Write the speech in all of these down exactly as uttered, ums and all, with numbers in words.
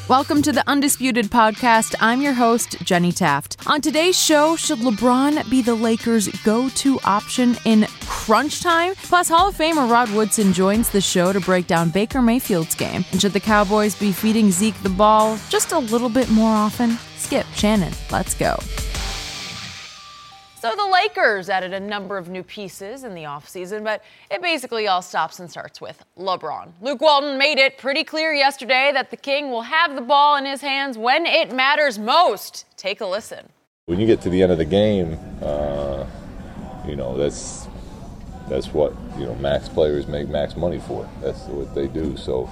Welcome to the Undisputed Podcast. I'm your host, Jenny Taft. On today's show, should LeBron be the Lakers' go-to option in crunch time? Plus, Hall of Famer Rod Woodson joins the show to break down Baker Mayfield's game. And should the Cowboys be feeding Zeke the ball just a little bit more often? Skip, Shannon, let's go. So the Lakers added a number of new pieces in the offseason, but it basically all stops and starts with LeBron. Luke Walton made it pretty clear yesterday that the King will have the ball in his hands when it matters most. Take a listen. When you get to the end of the game, uh, you know, that's that's what, you know, max players make max money for. That's what they do. So,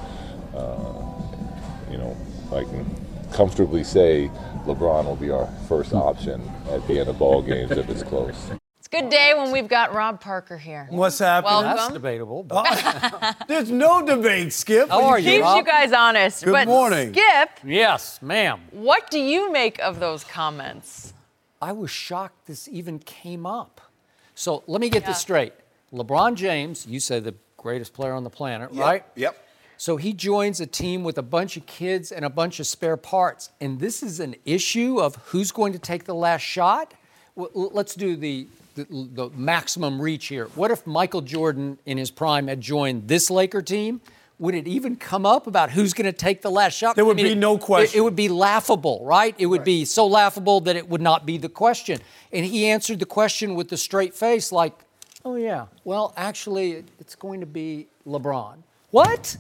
uh, you know, I can comfortably say LeBron will be our first option at the end of ball games if it's close. It's a good day when we've got Rob Parker here. What's happening? Welcome. That's debatable. But There's no debate, Skip. How are you, Keeps Rob? you guys honest. Good but morning. Skip, Yes, ma'am. what do you make of those comments? I was shocked this even came up. So let me get Yeah. this straight. LeBron James, you say the greatest player on the planet, Yep, right? Yep. So he joins a team with a bunch of kids and a bunch of spare parts. And this is an issue of who's going to take the last shot? Well, l- let's do the, the, the maximum reach here. What if Michael Jordan in his prime had joined this Laker team? Would it even come up about who's going to take the last shot? There would I mean, be no it- question. It, it would be laughable, right? It would be so laughable that it would not be the question. And he answered the question with a straight face like, oh, yeah, well, actually, it- it's going to be LeBron. What?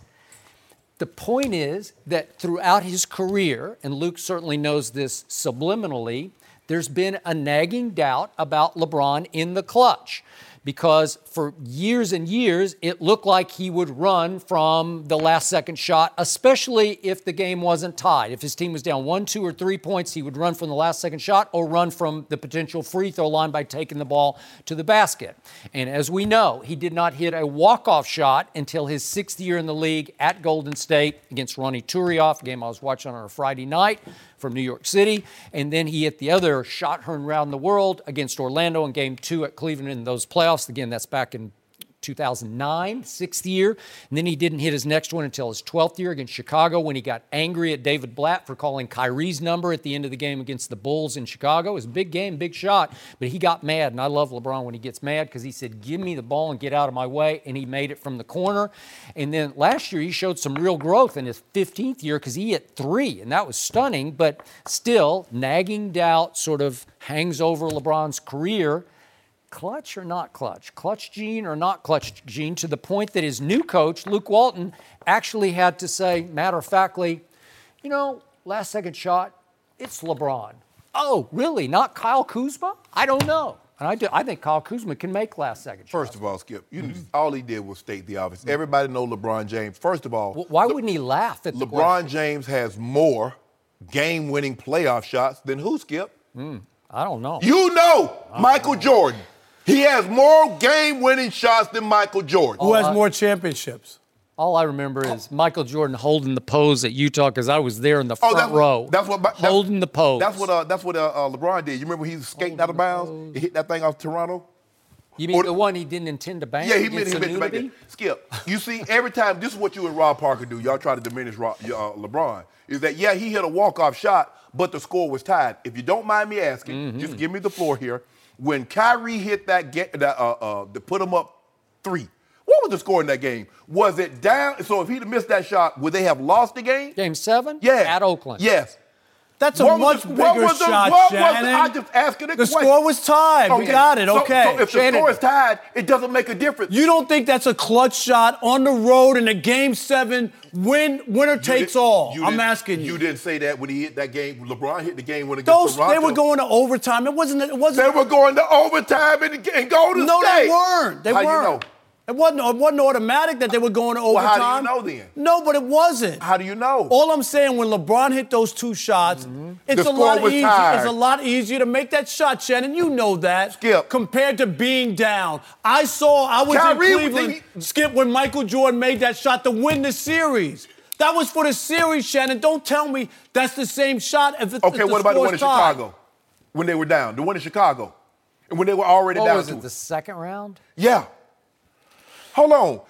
The point is that throughout his career, and Luke certainly knows this subliminally, there's been a nagging doubt about LeBron in the clutch. Because for years and years, it looked like he would run from the last second shot, especially if the game wasn't tied. If his team was down one, two, or three points, he would run from the last second shot or run from the potential free throw line by taking the ball to the basket. And as we know, he did not hit a walk-off shot until his sixth year in the league at Golden State against Ronny Turiaf, a game I was watching on a Friday night from New York City. And then he hit the other shot heard around the world against Orlando in game two at Cleveland in those playoffs. Again, that's back in two thousand nine, sixth year. And then he didn't hit his next one until his twelfth year against Chicago when he got angry at David Blatt for calling Kyrie's number at the end of the game against the Bulls in Chicago. It was a big game, big shot, but he got mad. And I love LeBron when he gets mad because he said, give me the ball and get out of my way. And he made it from the corner. And then last year he showed some real growth in his fifteenth year because he hit three, and that was stunning. But still, nagging doubt sort of hangs over LeBron's career. Clutch or not clutch? Clutch gene or not clutch gene, to the point that his new coach, Luke Walton, actually had to say, matter-of-factly, you know, last second shot, it's LeBron. Oh, really? Not Kyle Kuzma? I don't know. And I, do, I think Kyle Kuzma can make last second shots. First of all, Skip, you, all he did was state the obvious. Everybody know LeBron James. First of all, Why Le- wouldn't he laugh at the LeBron question? James has more game-winning playoff shots than who, Skip? I don't know. You know Michael Jordan. He has more game-winning shots than Michael Jordan. Who has more championships? All I remember is Michael Jordan holding the pose at Utah because I was there in the Oh, front that's what- row. That's what that's, holding the pose. That's what uh, that's what uh, uh, LeBron did. You remember he was skating out of bounds? He hit that thing off Toronto. You mean or the the- one he didn't intend to bang? Yeah, he meant against he meant to make nudity? it. Skip, you see, every time, this is what you and Rob Parker do. Y'all try to diminish Rob, uh, LeBron. Is that, yeah, he hit a walk-off shot, but the score was tied. If you don't mind me asking, Mm-hmm. just give me the floor here. When Kyrie hit that, ga- that uh, uh, to put him up three, what was the score in that game? Was it down? So if he'd have missed that shot, would they have lost the game? Game seven? Yeah. At Oakland. Yes. That's a What was much the- bigger what was the- shot, what was the- Shannon. I just asking a the question. score was tied. We Okay, got it. so- Okay. So, if Shannon- the score is tied, it doesn't make a difference. You don't think that's a clutch shot on the road in a game seven, win, winner You takes didn't- all? you I'm didn't- asking you. You didn't say that when he hit that game. LeBron hit the game when against Those, Toronto. they were going to overtime. It wasn't. It wasn't. They were going to overtime and, and Golden No, State. they weren't. They How you weren't. know? It wasn't, it wasn't automatic that they were going to Well, overtime. how do you know then? No, but it wasn't. How do you know? All I'm saying, when LeBron hit those two shots, it's The a score lot was easier. tied. It's a lot easier to make that shot, Shannon. You know that. Skip. Compared to being down, I saw. I was Kyrie in was Cleveland. the- Skip, when Michael Jordan made that shot to win the series. That was for the series, Shannon. Don't tell me that's the same shot. If, it, Okay, if the what about the one score's in tied. Chicago? When they were down. The one in Chicago. And when they were already What down was to it, the second round? Yeah. Hold on. You,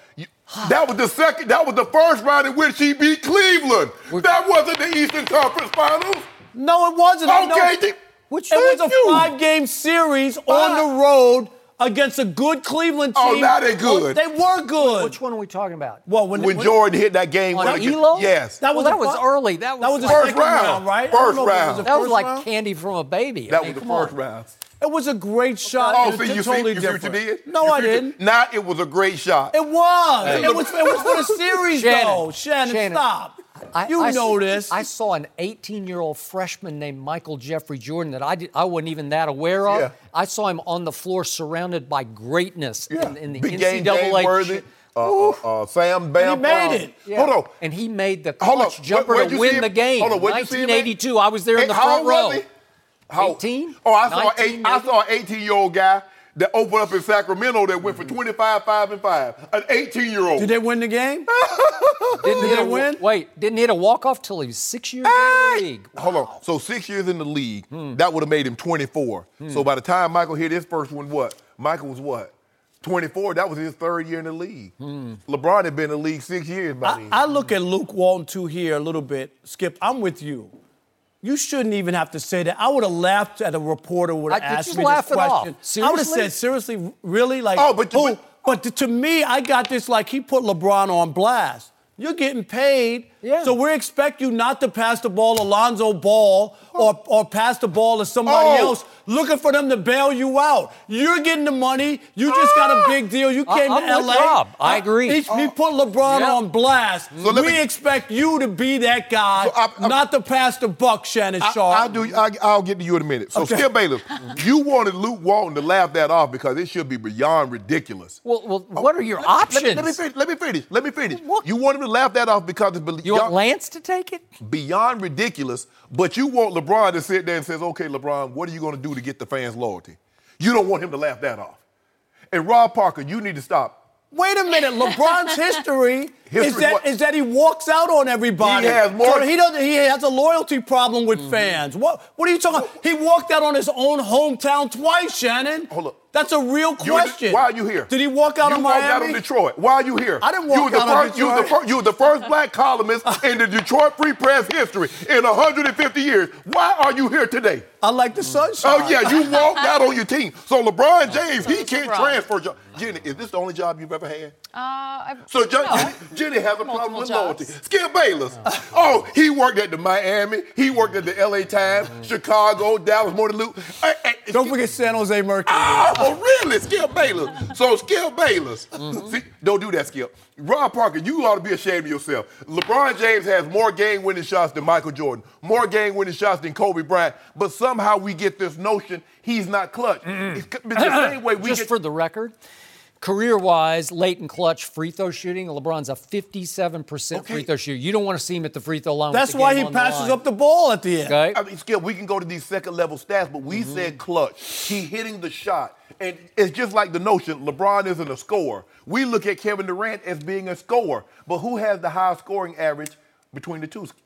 That was the second, that was the first round in which he beat Cleveland. We're, that wasn't the Eastern Conference Finals. No, it wasn't. Okay, no, they, which it was a you. five-game series Five. on the road against a good Cleveland team. Oh, now they're good. Oh, they were good. Which one are we talking about? Well, when, when, when Jordan hit that game. On when Elo? Yes. That was, well, that was early. That was, that was the first second round. round, right? First round. Was that was like round? candy from a baby. That I mean, was the come first on. round. It was a great shot. Oh, it so you totally see, different. you did? No, you I didn't. Now it was a great shot. It was. Hey. It was. It was for the series, Shannon, though. Shannon, Shannon, stop. I, you I, know I, this. I saw an eighteen-year-old freshman named Michael Jeffrey Jordan that I did, I wasn't even that aware of. Yeah. I saw him on the floor surrounded by greatness Yeah. in, in the Big N game, C double A. James Worthy, uh, uh, uh, Sam Bam. And he made it. Yeah. Hold on. And he made the Hold clutch on. jumper Where- where'd to you win see him? the game. Hold on. Where'd you see him at? nineteen eighty-two. I was there in Hey, the how front old row. was he? How- eighteen? Oh, I saw, nineteen, eight, I maybe? saw an eighteen-year-old guy that opened up in Sacramento that went for twenty-five, five, and five. An eighteen-year-old. Did they win the game? Didn't Did hit they a, win? Wait, didn't hit a walk-off till he was six years in the league. Wow. Hold on. So six years in the league, that would have made him twenty-four. So by the time Michael hit his first one, what? Michael was what? twenty-four. That was his third year in the league. LeBron had been in the league six years by I, then. I look at Luke Walton, too, here a little bit. Skip, I'm with you. You shouldn't even have to say that. I would have laughed at a reporter would have I- asked just me laugh this it off. question. I would have Seriously? said, seriously, really? Like, Oh, but- who? but- But to, to me, I got this like he put LeBron on blast. You're getting paid, Yeah. so we expect you not to pass the ball to Lonzo Ball or, or pass the ball to somebody Oh. else, looking for them to bail you out. You're getting the money. You just got a big deal. You I- came I'm to L A. with Rob. I agree. He, he put LeBron Yeah. on blast. So let we me- expect you to be that guy, So I- I- not to pass the buck, Shannon I, Sharp. I'll, do, I, I'll get to you in a minute. So, Okay. Skip Bayless, you wanted Luke Walton to laugh that off because it should be beyond ridiculous. Well, well what are your Let- options? Let me, let me finish. Let me finish. Let me finish. What? You wanted to laugh that off because it's be- You want beyond, Lance to take it? beyond ridiculous, but you want LeBron to sit there and says, okay, LeBron, what are you going to do to get the fans' loyalty? You don't want him to laugh that off. And Rob Parker, you need to stop. Wait a minute. LeBron's history, History is that what? is that he walks out on everybody. He has more- So he doesn't. He has a loyalty problem with fans. What? What are you talking? He walked out on his own hometown twice, Shannon. Hold up. That's a real You were the- question. why are you here? Did he walk out you on walked Miami? out on Detroit. Why are you here? I didn't you walk were the out on first, you were the Detroit. first, you were the first black columnist in the Detroit Free Press history in one hundred fifty years. Why are you here today? I like the sunshine. Oh, yeah, you walked out on your team. So LeBron James, he can't surprised. transfer. Jo- Jenny, is this the only job you've ever had? Uh, I, So Jo- no. Jenny, Jenny has a problem Multiple with jobs. loyalty. Skip Bayless. Oh, he worked at the Miami. He worked at the L A Times, Chicago, Dallas Morning Loop. Hey, hey, Don't forget San Jose Mercury. Oh, really? Skip Bayless. So Skip Bayless. See, don't do that, Skip. Rob Parker, you ought to be ashamed of yourself. LeBron James has more game-winning shots than Michael Jordan, more game-winning shots than Kobe Bryant, but somehow we get this notion he's not clutch. It's, it's the same way we Just get... for the record, career-wise, late and clutch free throw shooting, LeBron's a fifty-seven percent Okay. free throw shooter. You don't want to see him at the free throw line. That's with the why game he on the passes line. up the ball at the end. Okay. I mean, Skip, we can go to these second-level stats, but we said clutch. He hitting the shot. And it's just like the notion LeBron isn't a scorer. We look at Kevin Durant as being a scorer, but who has the highest scoring average between the two?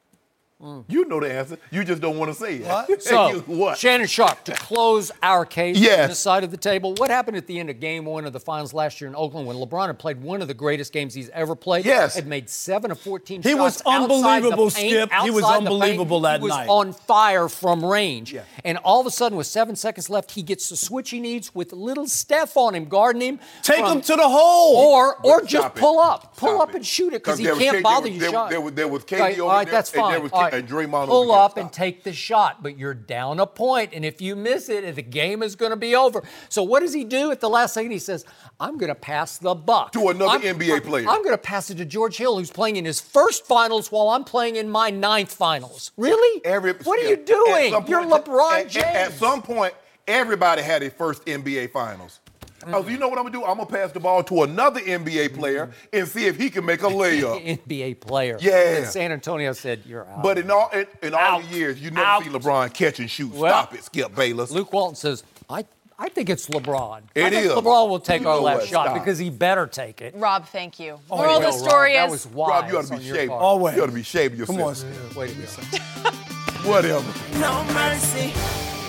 You know the answer. You just don't want to say it. What? So, You- what? Shannon Sharp, to close our case Yes. on this side of the table, what happened at the end of game one of the finals last year in Oakland when LeBron had played one of the greatest games he's ever played? Yes. Had made seven of fourteen He shots was outside unbelievable, the paint, Skip. He was outside the unbelievable paint. that He was night. on fire from range. Yeah. And all of a sudden, with seven seconds left, he gets the switch he needs with little Steph on him, guarding him. Take from- him to the hole. Or, or But just stop it. pull up. Pull Stop up it. and shoot it because he there was can't K D bother over- you there, shot. There was, there was K D Okay, over all right, there, that's and, fine. there was All K- right. and Draymond Pull over there. up Stop. and take the shot, but you're down a point, and if you miss it, the game is going to be over. So what does he do at the last second? He says, I'm going to pass the buck. To another I'm- N B A player. I'm going to pass it to George Hill, who's playing in his first finals while I'm playing in my ninth finals. Really? Every- what are yeah, you doing? at some You're point- LeBron at- James. At, at some point, everybody had a first N B A finals. Oh, you know what I'm gonna do? I'm gonna pass the ball to another N B A player and see if he can make a layup. N B A player. Yeah. And San Antonio said, you're out. But in all in, in all Out. the years, you never Out. see LeBron catch and shoot. Well, Stop it, Skip Bayless. Luke Walton says, I, I think it's LeBron. It I think is. LeBron will take You our know last what? shot Stop. because he better take it. Rob, thank you. Oh, Moral of no, the story Rob, is that was wise Rob, you ought to on be your ashamed. part. Always. You ought to be ashamed of yourself. Come on, Skip. Wait a minute. Whatever. No mercy.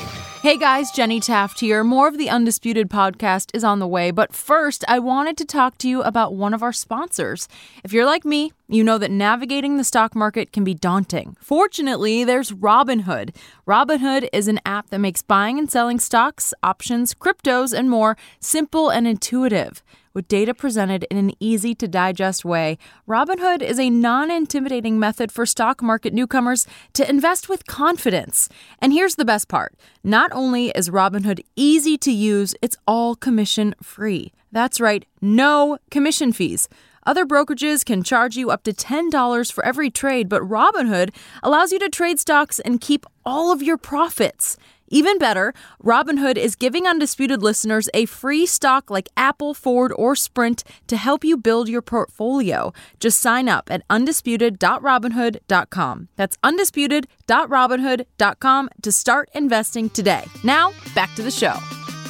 Hey guys, Jenny Taft here. More of the Undisputed podcast is on the way, but first, I wanted to talk to you about one of our sponsors. If you're like me, you know that navigating the stock market can be daunting. Fortunately, there's Robinhood. Robinhood is an app that makes buying and selling stocks, options, cryptos, and more simple and intuitive. With data presented in an easy-to-digest way, Robinhood is a non-intimidating method for stock market newcomers to invest with confidence. And here's the best part. Not only is Robinhood easy to use, it's all commission-free. That's right, no commission fees. Other brokerages can charge you up to ten dollars for every trade, but Robinhood allows you to trade stocks and keep all of your profits. Even better, Robinhood is giving Undisputed listeners a free stock like Apple, Ford, or Sprint to help you build your portfolio. Just sign up at undisputed dot robinhood dot com. That's undisputed dot robinhood dot com to start investing today. Now, back to the show.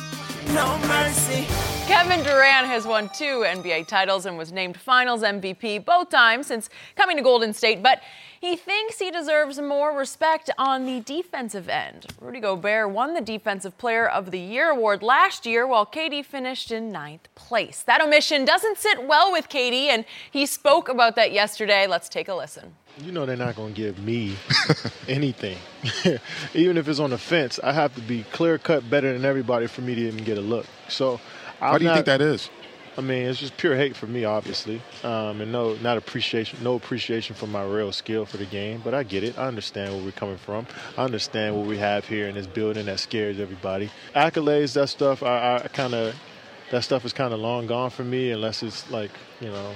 No mercy. Kevin Durant has won two N B A titles and was named Finals M V P both times since coming to Golden State, but he thinks he deserves more respect on the defensive end. Rudy Gobert won the Defensive Player of the Year award last year, while K D finished in ninth place. That omission doesn't sit well with K D, and he spoke about that yesterday. Let's take a listen. You know they're not going to give me anything. Even if it's on the fence, I have to be clear-cut better than everybody for me to even get a look. So, I'm Why do you not, think that is? I mean, it's just pure hate for me, obviously, um, and no, not appreciation, no appreciation for my real skill for the game. But I get it. I understand where we're coming from. I understand what we have here in this building that scares everybody. Accolades, that stuff, I, I kind of, that stuff is kind of long gone for me, unless it's like, you know,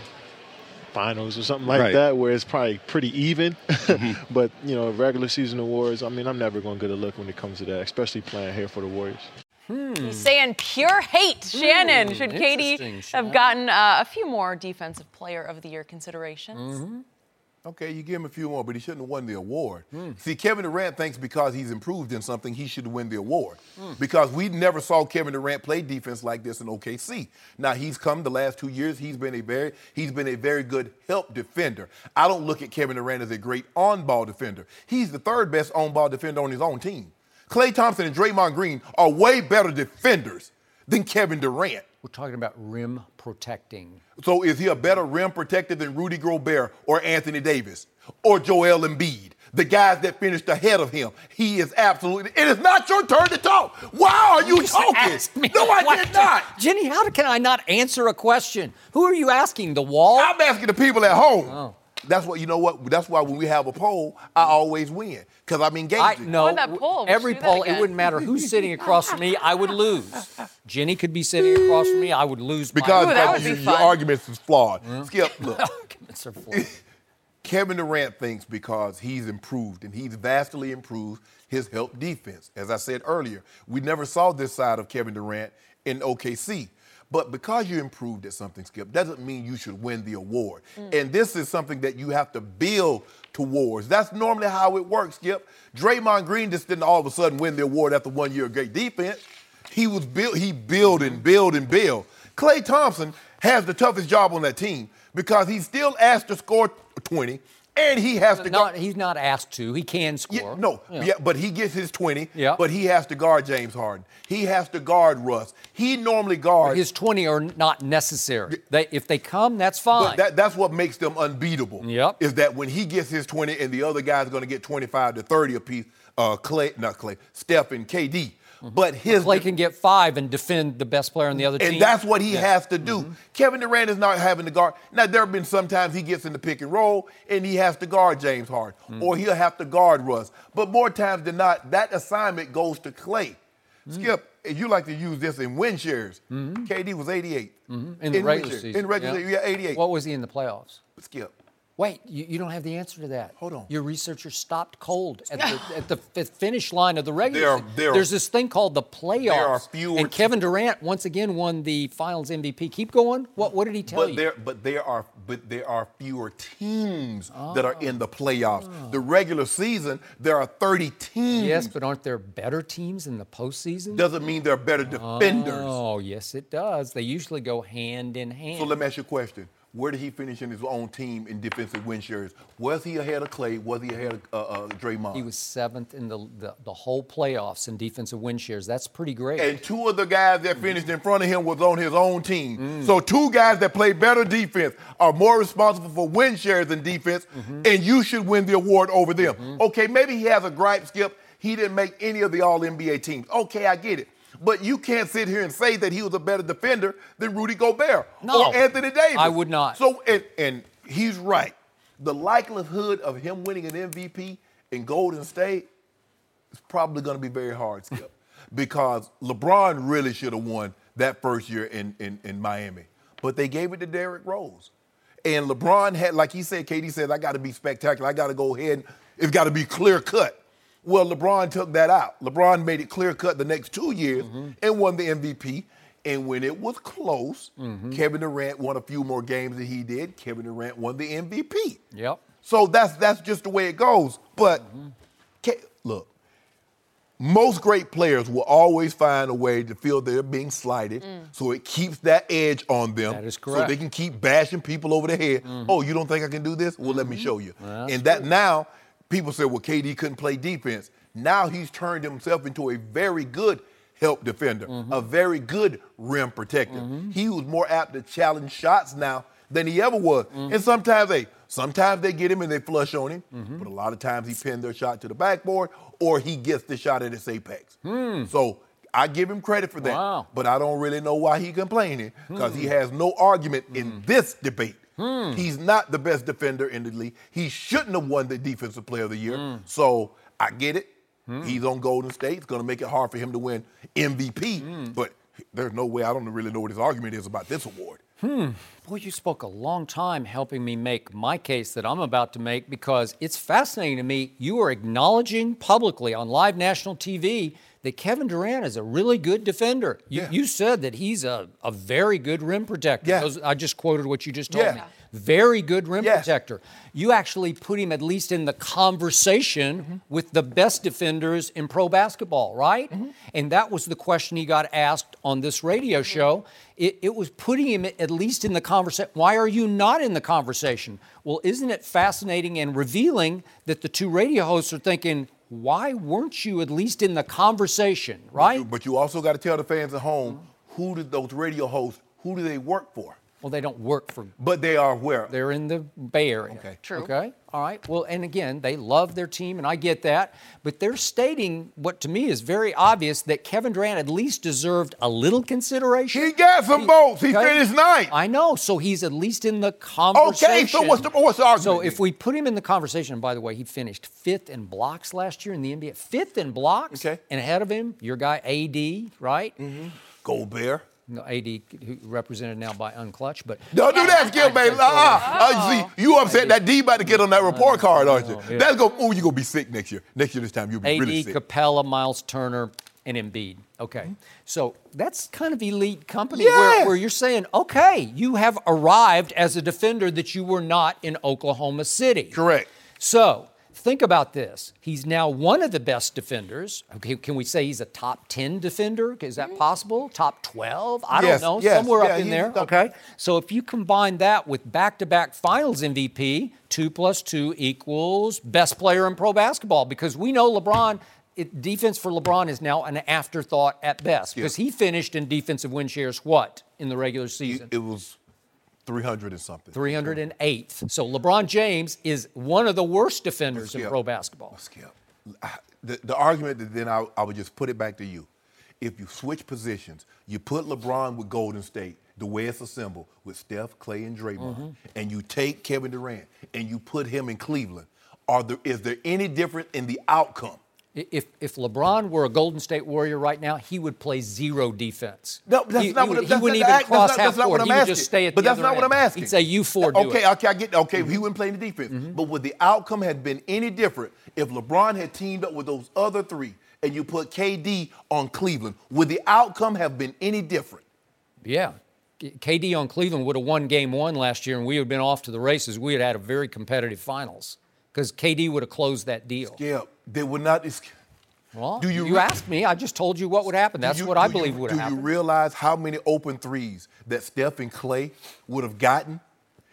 finals or something like right. that, where it's probably pretty even. Mm-hmm. But you know, regular season awards, I mean, I'm never going to get a look when it comes to that, especially playing here for the Warriors. Hmm. He's saying pure hate. Shannon, Hmm, should K D have Shannon. gotten uh, a few more Defensive Player of the Year considerations? Mm-hmm. Okay, you give him a few more, but he shouldn't have won the award. Mm. See, Kevin Durant thinks because he's improved in something, he should win the award. Mm. Because we never saw Kevin Durant play defense like this in O K C. Now he's come the last two years. He's been a very, he's been a very good help defender. I don't look at Kevin Durant as a great on-ball defender. He's the third best on-ball defender on his own team. Klay Thompson and Draymond Green are way better defenders than Kevin Durant. We're talking about rim protecting. So is he a better rim protector than Rudy Gobert or Anthony Davis or Joel Embiid, the guys that finished ahead of him? He is absolutely. It is not your turn to talk. Why are you talking? Ask me No, I what- did not. Jenny, how can I not answer a question? Who are you asking? The wall? I'm asking the people at home. Oh. That's what you know. What? That's why when we have a poll, I always win because I'm engaging. I, no, Why that poll? We should every do that poll, it again. wouldn't matter who's sitting across from me, I would lose. Jenny could be sitting across from me, I would lose. because my Ooh, that that would be your, fun. your arguments is flawed. Skip, look. arguments are flawed. Kevin Durant thinks because he's improved and he's vastly improved his help defense. As I said earlier, we never saw this side of Kevin Durant in O K C. But because you improved at something, Skip, doesn't mean you should win the award. Mm. And this is something that you have to build towards. That's normally how it works, Skip. Draymond Green just didn't all of a sudden win the award after one year of great defense. He was built, he build and build and build. Klay Thompson has the toughest job on that team because he's still asked to score twenty. And he has to Not, guard. he's not asked to. He can score. Yeah, no, Yeah. yeah, but he gets his twenty. Yeah. But he has to guard James Harden. He has to guard Russ. He normally guards. His twenty are not necessary. They, if they come, that's fine. But that, that's what makes them unbeatable. Yep. Is that when he gets his twenty and the other guy's going to get twenty-five to thirty apiece, uh, Clay, not Clay, Steph and K D. But his Clay can get five and defend the best player on the other and team. that's what he Yeah. has to do. Mm-hmm. Kevin Durant is not having to guard. Now, there have been sometimes he gets in the pick and roll and he has to guard James Harden, Mm. or he'll have to guard Russ. But more times than not, that assignment goes to Clay. Mm. Skip, you like to use this in win shares. Mm-hmm. K D was eighty-eight. Mhm. In the win regular shares. season. In regular season, yeah, eighty-eight. What was he in the playoffs? Skip. Wait, you, you don't have the answer to that. Hold on. Your researcher stopped cold at the, at the f- finish line of the regular There are- season. there are- There's this thing called the playoffs. there are fewer and Kevin Durant once again won the Finals M V P. Keep going. What what did he tell But you? there, but there are, but there are fewer teams that are in the playoffs. The regular season, there are thirty teams. Yes, but aren't there better teams in the postseason? Doesn't mean they're better defenders. Oh, yes, it does. They usually go hand in hand. So let me ask you a question. where did he finish in his own team in defensive win shares? Was he ahead of Clay? Was he ahead of uh, uh, Draymond? He was seventh in the, the the whole playoffs in defensive win shares. That's pretty great. And two of the guys that finished in front of him was on his own team. Mm. So two guys that play better defense are more responsible for win shares than defense, mm-hmm. and you should win the award over them. Mm-hmm. Okay, maybe he has a gripe, Skip. He didn't make any of the All N B A teams. Okay, I get it. But you can't sit here and say that he was a better defender than Rudy Gobert no, or Anthony Davis. I would not. So, and, and he's right. The likelihood of him winning an M V P in Golden State is probably going to be very hard, Skip, because LeBron really should have won that first year in, in, in Miami. But they gave it to Derrick Rose. And LeBron had, like he said, K D said, I got to be spectacular. I got to go ahead. It's got to be clear cut. Well, LeBron took that out. LeBron made it clear-cut the next two years mm-hmm. and won the M V P. And when it was close, mm-hmm. Kevin Durant won a few more games than he did. Kevin Durant won the M V P. Yep. So that's that's just the way it goes. But mm-hmm. Ke- look, most great players will always find a way to feel they're being slighted, mm. so it keeps that edge on them. That is correct. So they can keep bashing people over the head. Mm-hmm. Oh, you don't think I can do this? Well, mm-hmm. let me show you. Well, and that true. Now, people say, well, K D couldn't play defense. Now he's turned himself into a very good help defender, mm-hmm. a very good rim protector. Mm-hmm. He was more apt to challenge shots now than he ever was. Mm-hmm. And sometimes they sometimes they get him and they flush on him, mm-hmm. but a lot of times he pinned their shot to the backboard or he gets the shot at its apex. Mm. So I give him credit for that, wow. but I don't really know why he's complaining because mm. he has no argument mm. in this debate. Mm. He's not the best defender in the league. He shouldn't have won the Defensive Player of the Year. Mm. So I get it. Mm. He's on Golden State. It's going to make it hard for him to win M V P. Mm. But there's no way. I don't really know what his argument is about this award. Hmm. Boy, you spoke a long time helping me make my case that I'm about to make because it's fascinating to me. You are acknowledging publicly on live national T V that Kevin Durant is a really good defender. You, yeah. you said that he's a, a very good rim protector. Yeah. Those, I just quoted what you just told yeah. me. Very good rim yeah. protector. You actually put him at least in the conversation mm-hmm. with the best defenders in pro basketball, right? Mm-hmm. And that was the question he got asked on this radio show. It, it was putting him at least in the conversation. Why are you not in the conversation? Well, isn't it fascinating and revealing that the two radio hosts are thinking, why weren't you at least in the conversation, right? But you, but you also got to tell the fans at home, mm-hmm. who did those radio hosts, who do they work for? Well, they don't work for... But they are where? They're in the Bay Area. Okay. True. Okay? All right. Well, and again, they love their team, and I get that. But they're stating what to me is very obvious, that Kevin Durant at least deserved a little consideration. He got some he, votes. He okay? finished ninth. I know. So he's at least in the conversation. Okay, so what's the, what's the argument? So if we put him in the conversation, and by the way, he finished fifth in blocks last year in the N B A. Fifth in blocks. Okay. And ahead of him, your guy A D, right? Mm-hmm. Gobert. No, A D, who represented now by Unclutch, but... Don't do that, Skip, baby. Uh-uh. Uh, see, you upset that D about to get on that report card, aren't you? Yeah. That's go. Oh, you're going to be sick next year. Next year this time, you'll be A D, really sick. Capella, Miles Turner, and Embiid. Okay. Mm-hmm. So that's kind of elite company yeah. where, where you're saying, okay, you have arrived as a defender that you were not in Oklahoma City. Correct. So... think about this. He's now one of the best defenders. Okay, can we say he's a top ten defender? Is that possible? Top twelve? I yes, don't know. Yes, Somewhere yeah, up in there. Top- okay. So if you combine that with back-to-back finals M V P, two plus two equals best player in pro basketball, because we know LeBron, it, defense for LeBron is now an afterthought at best, because yeah. he finished in defensive win shares what in the regular season? It was three hundred and something. three hundred eighth. So LeBron James is one of the worst defenders Skip, in pro basketball. Skip. The, the argument that then I, I would just put it back to you. If you switch positions, you put LeBron with Golden State, the way it's assembled, with Steph, Clay, and Draymond, mm-hmm. and you take Kevin Durant and you put him in Cleveland, are there, is there any difference in the outcome? If if LeBron were a Golden State Warrior right now, he would play zero defense. No, that's he, not he, what he that's wouldn't not, even that's cross not, half that's not court. what I'm He would asking. just stay at but the that's other not what end. I'm asking. He'd say you four do okay, it. okay, I get okay. Mm-hmm. He wouldn't play in the defense, mm-hmm. but would the outcome have been any different if LeBron had teamed up with those other three and you put K D on Cleveland? Would the outcome have been any different? Yeah. K D on Cleveland would have won game one last year, and we would have been off to the races. We would have had a very competitive finals because K D would have closed that deal. Yeah, they would not. Well, do you, you re- asked me. I just told you what would happen. That's you, what I you, believe would have happened. Do you realize how many open threes that Steph and Clay would have gotten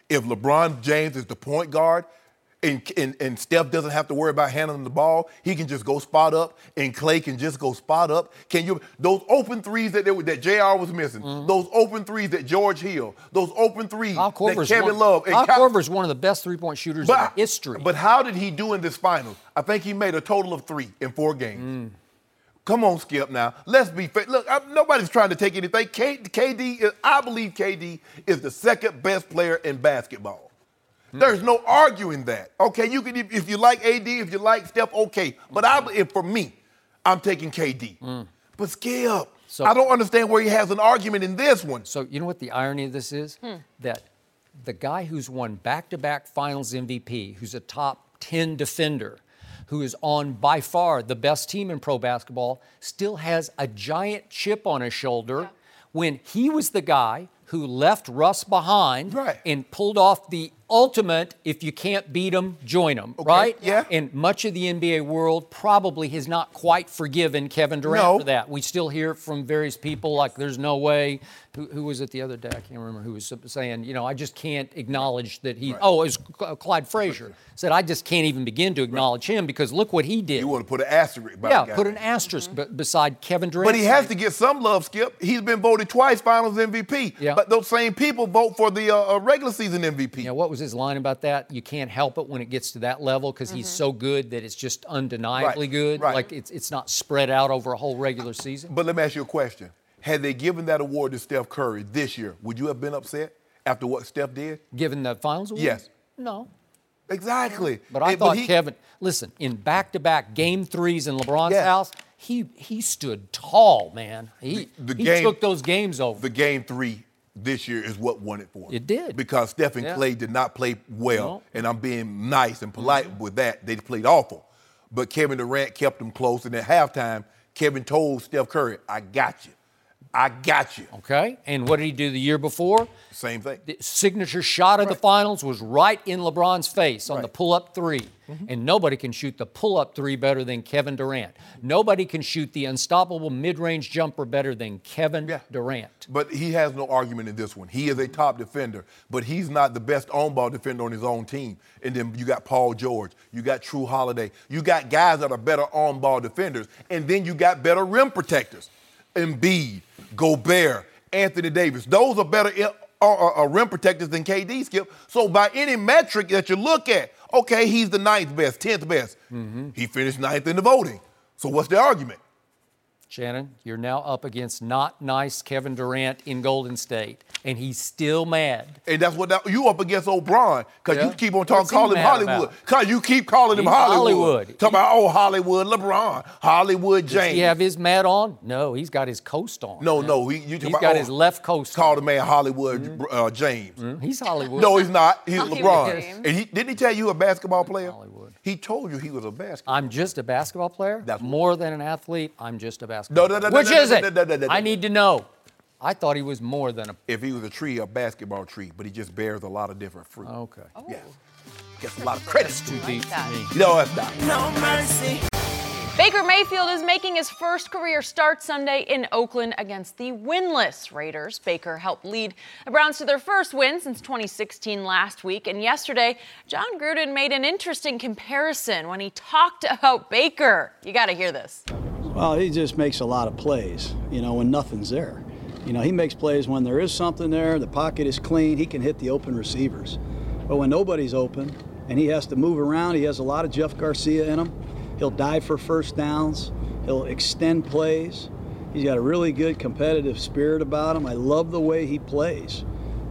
if LeBron James is the point guard and, and, and Steph doesn't have to worry about handling the ball, he can just go spot up, and Klay can just go spot up. Can you those open threes that they were, that J R was missing, mm-hmm. those open threes that George Hill, those open threes that Kevin one, Love, and Kyle Kyle, Korver's one of the best three-point shooters but, in history. But how did he do in this finals? I think he made a total of three in four games. Mm. Come on, Skip. Now let's be fair. Look, I'm, nobody's trying to take anything. K, KD, is, I believe K D is the second best player in basketball. There's no arguing that. Okay, you can if you like A D, if you like Steph, okay. But I, if for me, I'm taking K D. Mm. But Skip, so, I don't understand where he has an argument in this one. So you know what the irony of this is? Hmm. That the guy who's won back-to-back Finals M V P, who's a top ten defender, who is on by far the best team in pro basketball, still has a giant chip on his shoulder yeah. when he was the guy who left Russ behind right. and pulled off the ultimate, if you can't beat them, join them, okay. right? Yeah. And much of the N B A world probably has not quite forgiven Kevin Durant no. for that. We still hear from various people like there's no way. Who, who was it the other day? I can't remember who was saying, you know, I just can't acknowledge that he, right. oh, it was Clyde Frazier, said I just can't even begin to acknowledge right. him because look what he did. You want to put an asterisk by Yeah, the guy. put an asterisk mm-hmm. b- beside Kevin Durant. But he has to get some love, Skip. He's been voted twice Finals M V P. Yeah. But those same people vote for the uh, regular season M V P. Yeah, what was his line about that? You can't help it when it gets to that level because mm-hmm. he's so good that it's just undeniably right. good. Right. Like it's it's not spread out over a whole regular season. But let me ask you a question. Had they given that award to Steph Curry this year, would you have been upset after what Steph did? Given the Finals award? Yes. No. Exactly. But I and, thought but he, Kevin, listen, in back-to-back game threes in LeBron's yes. house, he he stood tall, man. He, the, the he game, took those games over. The game three this year is what won it for him. It did. Because Steph and yeah. Klay did not play well, no. and I'm being nice and polite mm-hmm. with that. They played awful. But Kevin Durant kept them close, and at halftime, Kevin told Steph Curry, I got you. I got you. Okay. And what did he do the year before? Same thing. The signature shot of right. the Finals was right in LeBron's face on right. the pull-up three. Mm-hmm. And nobody can shoot the pull-up three better than Kevin Durant. Nobody can shoot the unstoppable mid-range jumper better than Kevin yeah. Durant. But he has no argument in this one. He is a top defender, but he's not the best on-ball defender on his own team. And then you got Paul George. You got True Holiday. You got guys that are better on-ball defenders. And then you got better rim protectors. Embiid, Gobert, Anthony Davis. Those are better uh, uh, uh, rim protectors than K D, Skip. So by any metric that you look at, okay, he's the ninth best, tenth best. Mm-hmm. He finished ninth in the voting. So what's the argument? Shannon, you're now up against not nice Kevin Durant in Golden State, and he's still mad. And that's what that, you up against O'Brien, because yeah. you keep on talking, What's calling him Hollywood. Because you keep calling he's him Hollywood. Hollywood. Talking about, oh, Hollywood LeBron, Hollywood James. Does he have his mat on? No, he's got his coast on. No, man. no. He, you he's about, got oh, his left coast Call on. the man Hollywood mm-hmm. uh, James. Mm-hmm. He's Hollywood. No, he's not. He's Hollywood LeBron. James. And he, didn't he tell you a basketball player? Hollywood. He told you he was a basketball I'm just a basketball player? That's more than an athlete, I'm just a basketball no, no, no, player. Which no, no, is no, it? no, no, no, no, no. I need to know. I thought he was more than a... If he was a tree, a basketball tree, but he just bears a lot of different fruit. Okay. Oh. Yeah. Gets a lot of credit. Too like deep that. for me. No, that's not. No mercy. Baker Mayfield is making his first career start Sunday in Oakland against the winless Raiders. Baker helped lead the Browns to their first win since twenty sixteen last week. And yesterday, John Gruden made an interesting comparison when he talked about Baker. You got to hear this. Well, he just makes a lot of plays, you know, when nothing's there. You know, he makes plays when there is something there, the pocket is clean, he can hit the open receivers. But when nobody's open and he has to move around, he has a lot of Jeff Garcia in him. He'll dive for first downs. He'll extend plays. He's got a really good competitive spirit about him. I love the way he plays.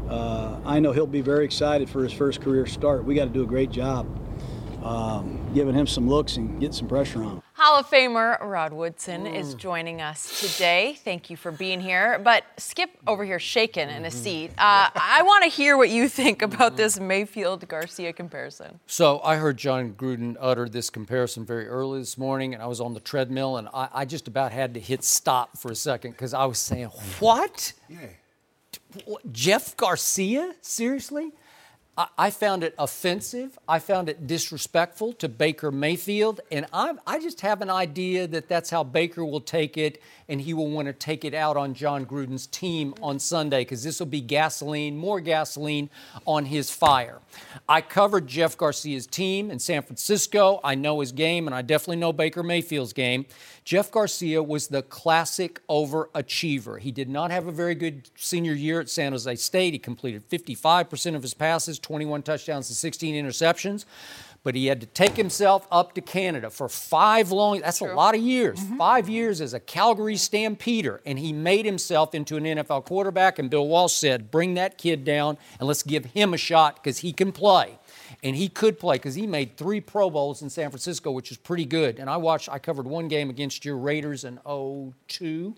Uh, I know he'll be very excited for his first career start. We got to do a great job um, giving him some looks and getting some pressure on him. Hall of Famer Rod Woodson mm. is joining us today. Thank you for being here. But Skip over here shaking in his seat. Uh, I want to hear what you think about this Mayfield-Garcia comparison. So I heard John Gruden utter this comparison very early this morning, and I was on the treadmill, and I, I just about had to hit stop for a second because I was saying, what? Yeah. Jeff Garcia? Seriously? I, I found it offensive. I found it disrespectful to Baker Mayfield. And I, I just have an idea that that's how Baker will take it, and he will want to take it out on John Gruden's team on Sunday, because this will be gasoline, more gasoline on his fire. I covered Jeff Garcia's team in San Francisco. I know his game, and I definitely know Baker Mayfield's game. Jeff Garcia was the classic overachiever. He did not have a very good senior year at San Jose State. He completed fifty-five percent of his passes, twenty-one touchdowns and sixteen interceptions. But he had to take himself up to Canada for five long, that's True. a lot of years, mm-hmm. five years as a Calgary Stampeder. And he made himself into an N F L quarterback. And Bill Walsh said, bring that kid down and let's give him a shot because he can play. And he could play because he made three Pro Bowls in San Francisco, which is pretty good. And I watched, I covered one game against your Raiders in oh two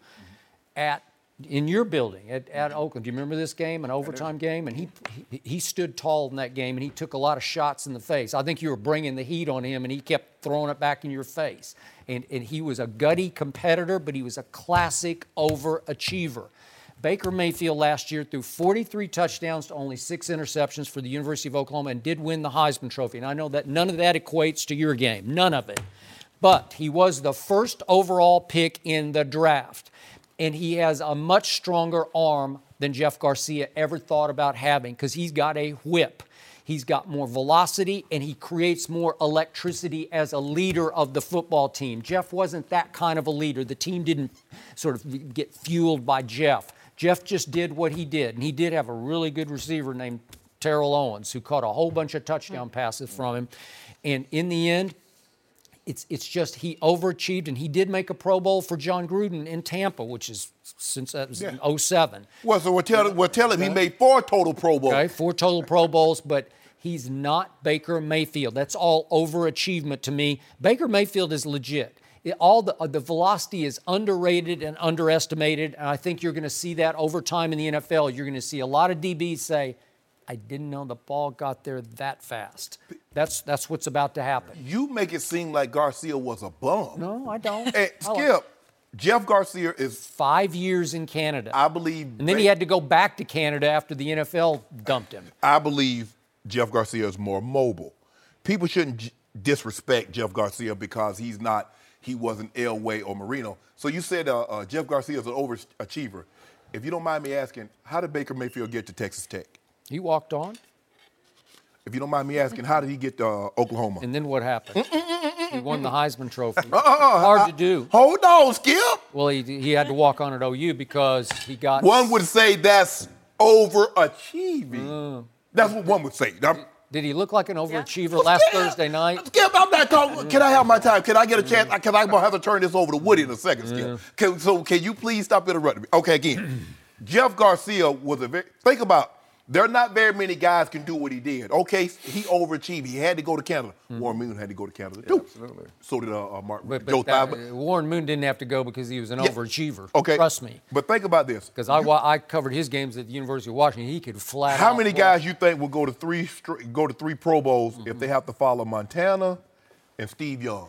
at in your building at, at Oakland. Do you remember this game, an overtime game? And he, he he stood tall in that game, and he took a lot of shots in the face. I think you were bringing the heat on him, and he kept throwing it back in your face. And, and he was a gutty competitor, but he was a classic overachiever. Baker Mayfield last year threw forty-three touchdowns to only six interceptions for the University of Oklahoma and did win the Heisman Trophy. And I know that none of that equates to your game, none of it. But he was the first overall pick in the draft. And he has a much stronger arm than Jeff Garcia ever thought about having, because he's got a whip. He's got more velocity, and he creates more electricity as a leader of the football team. Jeff wasn't that kind of a leader. The team didn't sort of get fueled by Jeff. Jeff just did what he did, and he did have a really good receiver named Terrell Owens who caught a whole bunch of touchdown passes from him. And in the end, It's it's just he overachieved, and he did make a Pro Bowl for John Gruden in Tampa, which is since that was yeah. in oh seven. Well, so we're telling we're telling him he made four total Pro Bowls. Okay, four total Pro Bowls, but he's not Baker Mayfield. That's all overachievement to me. Baker Mayfield is legit. It, all the uh, the velocity is underrated and underestimated, and I think you're going to see that over time in the N F L. You're going to see a lot of D Bs say, I didn't know the ball got there that fast. That's that's what's about to happen. You make it seem like Garcia was a bum. No, I don't. Hey, Skip, Jeff Garcia is... Five years in Canada. I believe... And then he had to go back to Canada after the N F L dumped him. I believe Jeff Garcia is more mobile. People shouldn't j- disrespect Jeff Garcia because he's not, he wasn't Elway or Marino. So you said uh, uh, Jeff Garcia is an overachiever. If you don't mind me asking, how did Baker Mayfield get to Texas Tech? He walked on. If you don't mind me asking, how did he get to uh, Oklahoma? And then what happened? Mm-mm-mm-mm-mm. He won the Heisman Trophy. Uh-uh, Hard I, to do. Hold on, Skip. Well, he he had to walk on at O U because he got... One would say that's overachieving. Uh, that's what one would say. I'm, Did he look like an overachiever yeah. last Skip, Thursday night? Skip, I'm not talking. Can I have my time? Can I get a chance? Because I'm going to have to turn this over to Woody in a second, Skip. Yeah. Can, so can you please stop interrupting me? Okay, again. Jeff Garcia was a very... Think about There are not very many guys can do what he did. Okay, he overachieved. He had to go to Canada. Mm-hmm. Warren Moon had to go to Canada too. Yeah, absolutely. So did uh, uh, Mark. But, but that, uh, Warren Moon didn't have to go because he was an yeah. overachiever. Okay, trust me. But think about this. Because I, I covered his games at the University of Washington. He could flat. How out many play. guys you think will go to three go to three Pro Bowls mm-hmm. if they have to follow Montana and Steve Young?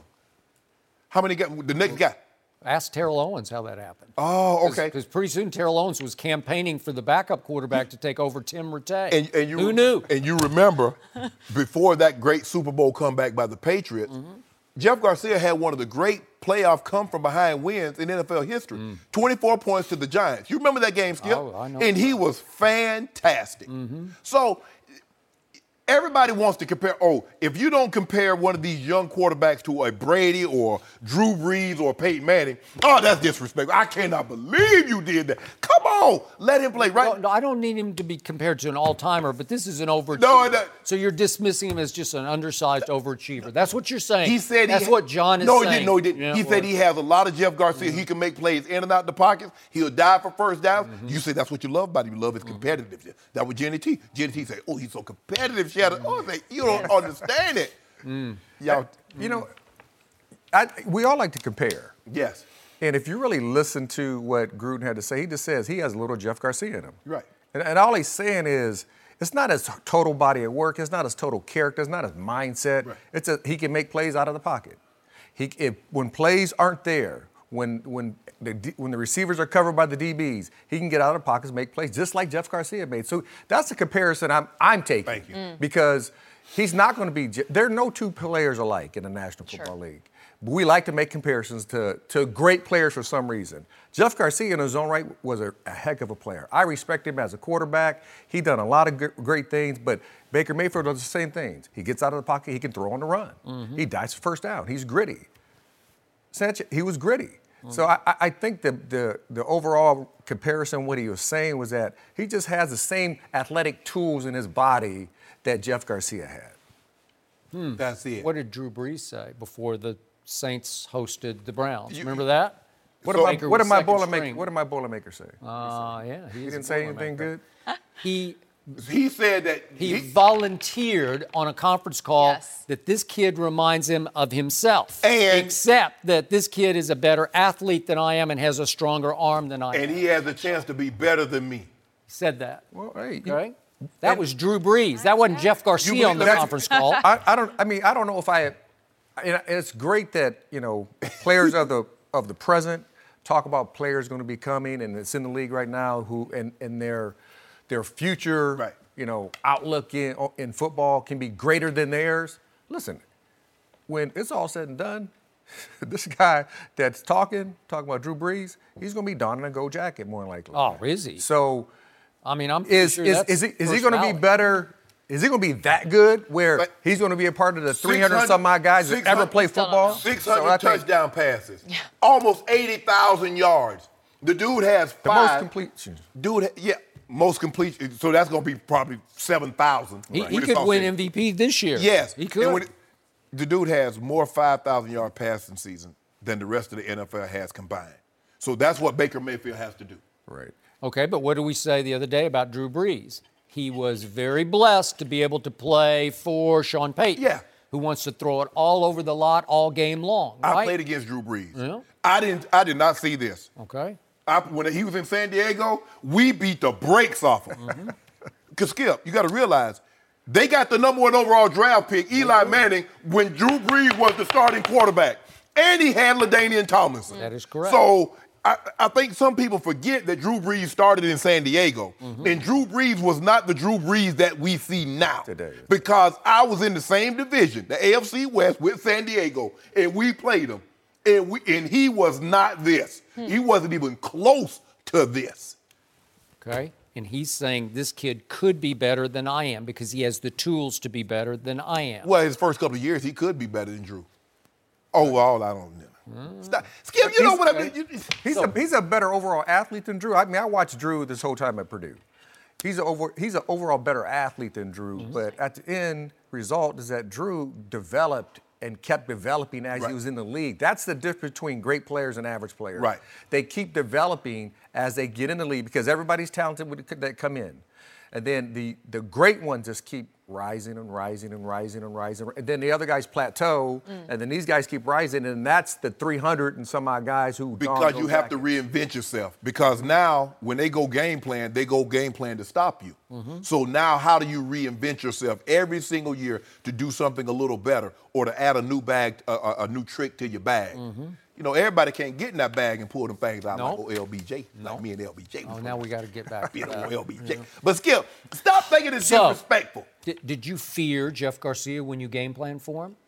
How many guys? The next guy. Ask Terrell Owens how that happened. Oh, okay. Because pretty soon Terrell Owens was campaigning for the backup quarterback to take over Tim Rattay. And, and you, Who knew? And you remember, before that great Super Bowl comeback by the Patriots, mm-hmm. Jeff Garcia had one of the great playoff come-from-behind wins in N F L history. Mm. twenty-four points to the Giants. You remember that game, Skip? Oh, I know. And he was fantastic. Mm-hmm. So everybody wants to compare. Oh, if you don't compare one of these young quarterbacks to a Brady or Drew Brees or Peyton Manning, oh, that's disrespectful. I cannot believe you did that. Come on, let him play, right? No, no, I don't need him to be compared to an all-timer, but this is an overachiever. No, no. So you're dismissing him as just an undersized overachiever. That's what you're saying. He said that's he, what John is no, saying. He didn't. No, he didn't. Yeah, he well, said he has a lot of Jeff Garcia. Mm-hmm. He can make plays in and out the pockets. He'll dive for first downs. Mm-hmm. You say that's what you love about him. You love his competitiveness. Mm-hmm. That was Jenny T. Jenny T said, oh, he's so competitive. She had a, oh, they, you don't understand it. Mm. Y'all, you know, I, we all like to compare. Yes. And if you really listen to what Gruden had to say, he just says he has a little Jeff Garcia in him. Right. And, and all he's saying is it's not his total body of work. It's not his total character. It's not his mindset. Right. It's a, he can make plays out of the pocket. He, if, when plays aren't there, when when the D, when the receivers are covered by the D Bs, he can get out of the pockets, make plays, just like Jeff Garcia made. So that's the comparison I'm I'm taking. Thank you. Mm. Because he's not going to be. There are no two players alike in the National Football sure. League. But we like to make comparisons to to great players for some reason. Jeff Garcia, in his own right, was a, a heck of a player. I respect him as a quarterback. He done a lot of g- great things, but Baker Mayfield does the same things. He gets out of the pocket. He can throw on the run. Mm-hmm. He dives for first down. He's gritty. Sanchez, he was gritty. Mm-hmm. So I, I think the, the the overall comparison, what he was saying was that he just has the same athletic tools in his body that Jeff Garcia had. Hmm. That's it. What did Drew Brees say before the Saints hosted the Browns? You, Remember that? What, so, did, my, what, did my Boilermaker, what did my Boilermaker say? Uh, yeah. He didn't say anything good? He he said that he, he volunteered on a conference call yes. that this kid reminds him of himself. And except that this kid is a better athlete than I am and has a stronger arm than I and am. And he has a chance to be better than me. He said that. Well, hey, okay. You, that was Drew Brees. That wasn't Jeff Garcia on the conference call. I, I don't. I mean, I don't know if I. You know, it's great that you know players of the of the present talk about players going to be coming, and it's in the league right now who and, and their their future, right. you know, outlook in in football can be greater than theirs. Listen, when it's all said and done, this guy that's talking talking about Drew Brees, he's going to be donning a gold jacket more than likely. Oh, is he? So, I mean, I'm is sure is that's is he is he going to be better? Is he going to be that good where but he's going to be a part of the three hundred some odd guys that ever play football? six hundred so touchdown think, passes. Yeah. Almost eighty thousand yards. The dude has five. The most completions. Dude, yeah, most complete. So that's going to be probably seven thousand. He, right. he could win M V P this year. Yes. He could. When it, the dude has more five thousand yard passing season than the rest of the N F L has combined. So that's what Baker Mayfield has to do. Right. Okay, but what did we say the other day about Drew Brees? He was very blessed to be able to play for Sean Payton, yeah. who wants to throw it all over the lot all game long. Right? I played against Drew Brees. Yeah. I didn't. I did not see this. Okay. I, when he was in San Diego, we beat the brakes off him. Mm-hmm. Cause Skip, you got to realize they got the number one overall draft pick, Eli Manning, when Drew Brees was the starting quarterback, and he had LaDainian Tomlinson. That is correct. So. I, I think some people forget that Drew Brees started in San Diego. Mm-hmm. And Drew Brees was not the Drew Brees that we see now. Today. Because I was in the same division, the A F C West with San Diego, and we played him. And we and he was not this. Hmm. He wasn't even close to this. Okay. And he's saying this kid could be better than I am because he has the tools to be better than I am. Well, his first couple of years, he could be better than Drew. Overall, I don't know. Stop. Skip, you he's, know what I mean? He's, so, a, he's a better overall athlete than Drew. I mean, I watched Drew this whole time at Purdue. He's an over, he's an overall better athlete than Drew, mm-hmm. but at the end result is that Drew developed and kept developing as right. he was in the league. That's the difference between great players and average players. Right. They keep developing as they get in the league because everybody's talented with that come in. And then the, the great ones just keep rising and rising and rising and rising. And then the other guys plateau, mm. and then these guys keep rising, and that's the three hundred and some odd guys who Because you have to reinvent yourself. Because now, when they go game plan, they go game plan to stop you. Mm-hmm. So now how do you reinvent yourself every single year to do something a little better or to add a new bag, a, a, a new trick to your bag? Mm-hmm. You know, everybody can't get in that bag and pull them things out nope. like L B J, nope. like me and L B J. Oh, now we got to get back to that. L B J. Yeah. But Skip, stop thinking it's so, disrespectful. Did, did you fear Jeff Garcia when you game planned for him?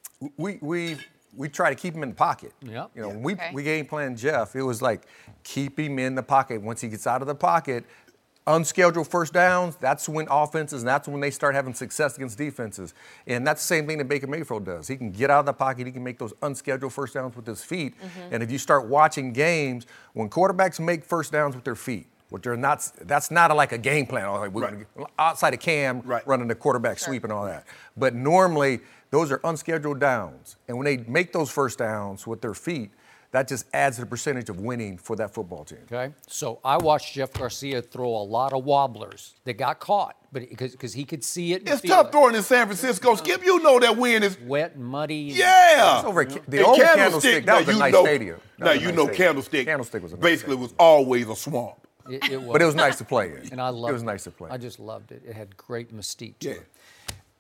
We we we try to keep him in the pocket. Yeah. You know, yeah. when we okay. we game planned Jeff, it was like keep him in the pocket. Once he gets out of the pocket, unscheduled first downs, that's when offenses, and that's when they start having success against defenses. And that's the same thing that Baker Mayfield does. He can get out of the pocket. He can make those unscheduled first downs with his feet. Mm-hmm. And if you start watching games, when quarterbacks make first downs with their feet, which are not, that's not a, like a game plan. Like we're right. gonna, outside of Cam, right. running the quarterback sure. sweep and all that. But normally, those are unscheduled downs. And when they make those first downs with their feet, that just adds to the percentage of winning for that football team. Okay. So I watched Jeff Garcia throw a lot of wobblers that got caught, but because he could see it. And it's feel tough it. throwing in San Francisco. Skip, you know that wind is wet, muddy. Yeah. It's over at, the old Candlestick, that was a nice know, stadium. Now you nice know stadium. Candlestick. Candlestick was a nice basically stadium. was always a swamp. It, it was. But it was nice to play in. And I loved it. It was nice to play. I just loved it. It had great mystique to yeah. it.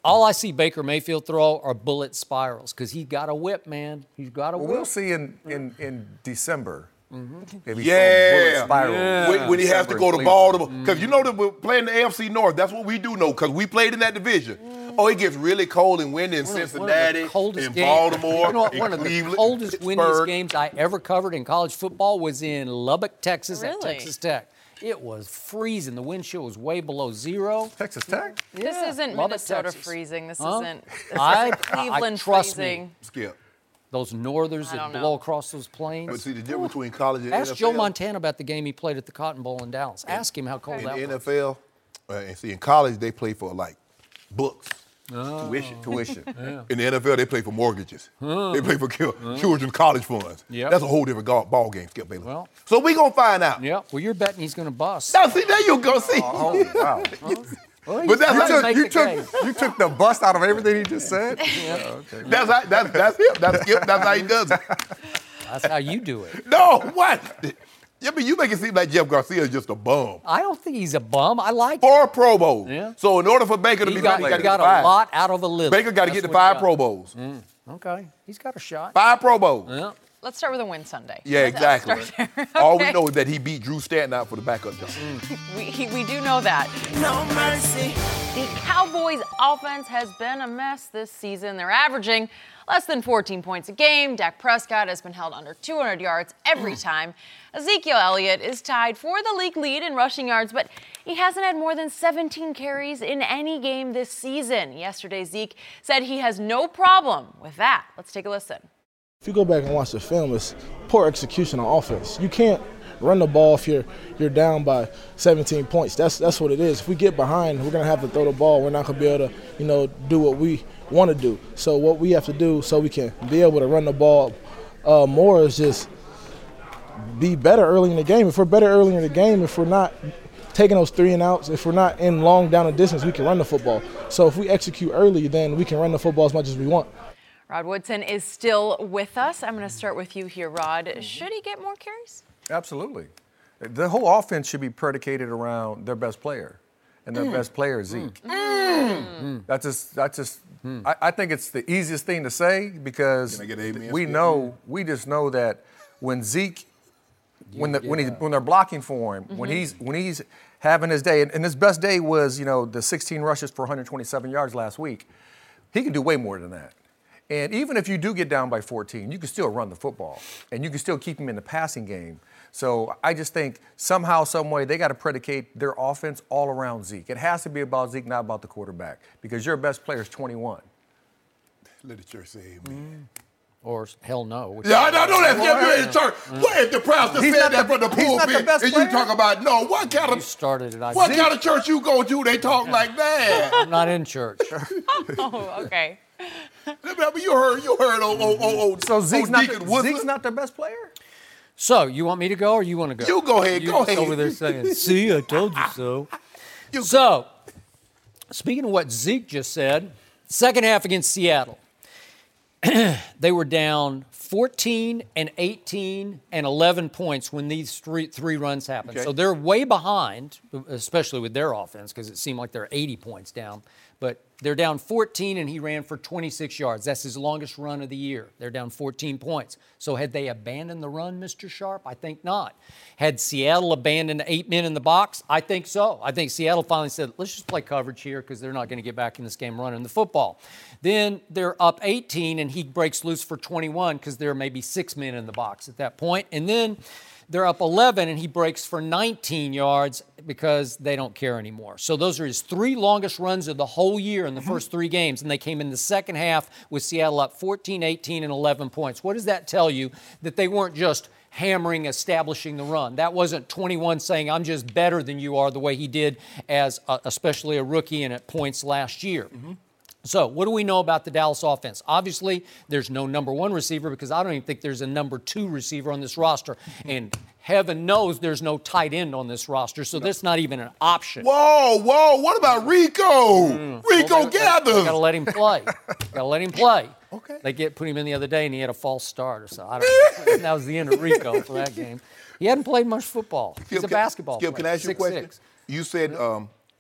all I see Baker Mayfield throw are bullet spirals because he's got a whip, man. He's got a well, whip. We'll see in, in, in December. Mm-hmm. If he's yeah, yeah. When, when he has to go to Baltimore. Because mm. you know that we're playing the A F C North. That's what we do know because we played in that division. Mm. Oh, it gets really cold and windy in one Cincinnati, of, one of in games, Baltimore, you know what, in one Cleveland, of the coldest, Pittsburgh. windiest games I ever covered in college football was in Lubbock, Texas, really? at Texas Tech. It was freezing. The wind chill was way below zero. Texas Tech? Yeah. This isn't Lubbock, Minnesota Texas. freezing. This huh? isn't this I, isn't Cleveland I, I, trust freezing. Me. Skip. Those northers I that don't blow know. across those plains. But see the difference between college and Ask N F L. Joe Montana about the game he played at the Cotton Bowl in Dallas. Ask him how cold in that the was. N F L, uh, and see in college they play for like books, Oh. tuition, tuition. Yeah. In the N F L they play for mortgages. Huh. They play for ki- Huh. children's college funds. Yep. That's a whole different go- ball game, Skip Bayless. Well, so we gonna find out. Yeah. Well, you're betting he's gonna bust. Now see, there you go. See. Oh, wow. Well, But that's You how took, make you, the took, case. you took the bust out of everything he just said? Yeah. Oh, okay. That's how, that's that's him. That's Skip. That's how he does it. That's how you do it. No, what? I mean, you make it seem like Jeff Garcia is just a bum. I don't think he's a bum. I like Four Pro Bowls. Yeah. So in order for Baker to he be got, better, he he got got to get a five. lot out of a little. Baker got to That's get the what he five got. Pro Bowls. Mm, okay. He's got a shot. Five Pro Bowls. Yeah. Let's start with a win Sunday. Yeah, Let's exactly. start there. All we Okay. know is that he beat Drew Stanton out for the backup job. We, he- we do know that. No mercy. The Cowboys' offense has been a mess this season. They're averaging less than fourteen points a game. Dak Prescott has been held under two hundred yards every time. Ezekiel Elliott is tied for the league lead in rushing yards, but he hasn't had more than seventeen carries in any game this season. Yesterday, Zeke said he has no problem with that. Let's take a listen. If you go back and watch the film, it's poor execution on offense. You can't run the ball if you're you're down by seventeen points. That's that's what it is. If we get behind, we're gonna have to throw the ball. We're not gonna be able to, you know, do what we want to do. So what we have to do so we can be able to run the ball uh, more is just be better early in the game. If we're better early in the game, if we're not taking those three and outs, if we're not in long down the distance, we can run the football. So if we execute early, then we can run the football as much as we want. Rod Woodson is still with us. I'm going to start with you here, Rod. Should he get more carries? Absolutely. The whole offense should be predicated around their best player, and their Mm. best player is Zeke. Mm. That's just, that's just. I, I think it's the easiest thing to say because Can I get an amen, we Skip? know, we just know that when Zeke, when the, when he when they're blocking for him, when Mhm. he's when he's having his day, and, and his best day was you know the sixteen rushes for one hundred twenty-seven yards last week. He can do way more than that. And even if you do get down by fourteen, you can still run the football, and you can still keep him in the passing game. So I just think somehow, some way, they got to predicate their offense all around Zeke. It has to be about Zeke, not about the quarterback, because your best player is twenty-one. Let the church say amen. Or hell no. which- Yeah, I know that. Skip, you're in church. What if the pastor He's said not that the- from the he's not the pulpit, best and you player? talk about no? What kind You of started it. I what Zeke, kind of church you go to? They talk like that. I'm not in church. Oh, okay. Remember, you heard, you heard old, old, old, old So Zeke's old not, Deacon the, Woodson. Zeke's not their best player? So, you want me to go or you want to go? You go ahead, You go just ahead. over there saying, see, I told you so. You- So, speaking of what Zeke just said, second half against Seattle, they were down fourteen and eighteen and eleven points when these three, three runs happened. Okay. So they're way behind, especially with their offense, because it seemed like they're eighty points down. But they're down fourteen, and he ran for twenty-six yards. That's his longest run of the year. They're down fourteen points. So had they abandoned the run, Mister Sharp? I think not. Had Seattle abandoned eight men in the box? I think so. I think Seattle finally said, let's just play coverage here because they're not going to get back in this game running the football. Then they're up eighteen, and he breaks loose for twenty-one because there may be six men in the box at that point. And then they're up eleven, and he breaks for nineteen yards because they don't care anymore. So those are his three longest runs of the whole year in the first three games, and they came in the second half with Seattle up fourteen, eighteen, and eleven points. What does that tell you? That they weren't just hammering, establishing the run. That wasn't twenty-one saying, I'm just better than you are, the way he did as a, especially a rookie and at points last year. Mm-hmm. So what do we know about the Dallas offense? Obviously, there's no number one receiver because I don't even think there's a number two receiver on this roster. And heaven knows there's no tight end on this roster, so that's not even an option. Whoa, whoa, what about Rico? Mm. Rico Well, they- Gathers. Got to let him play. Got to let him play. Okay. They get put him in the other day, and he had a false start or so. I don't know. And that was the end of Rico for that game. He hadn't played much football. He's Skip, a basketball Skip, player. can I ask you a six, question? six. You said um,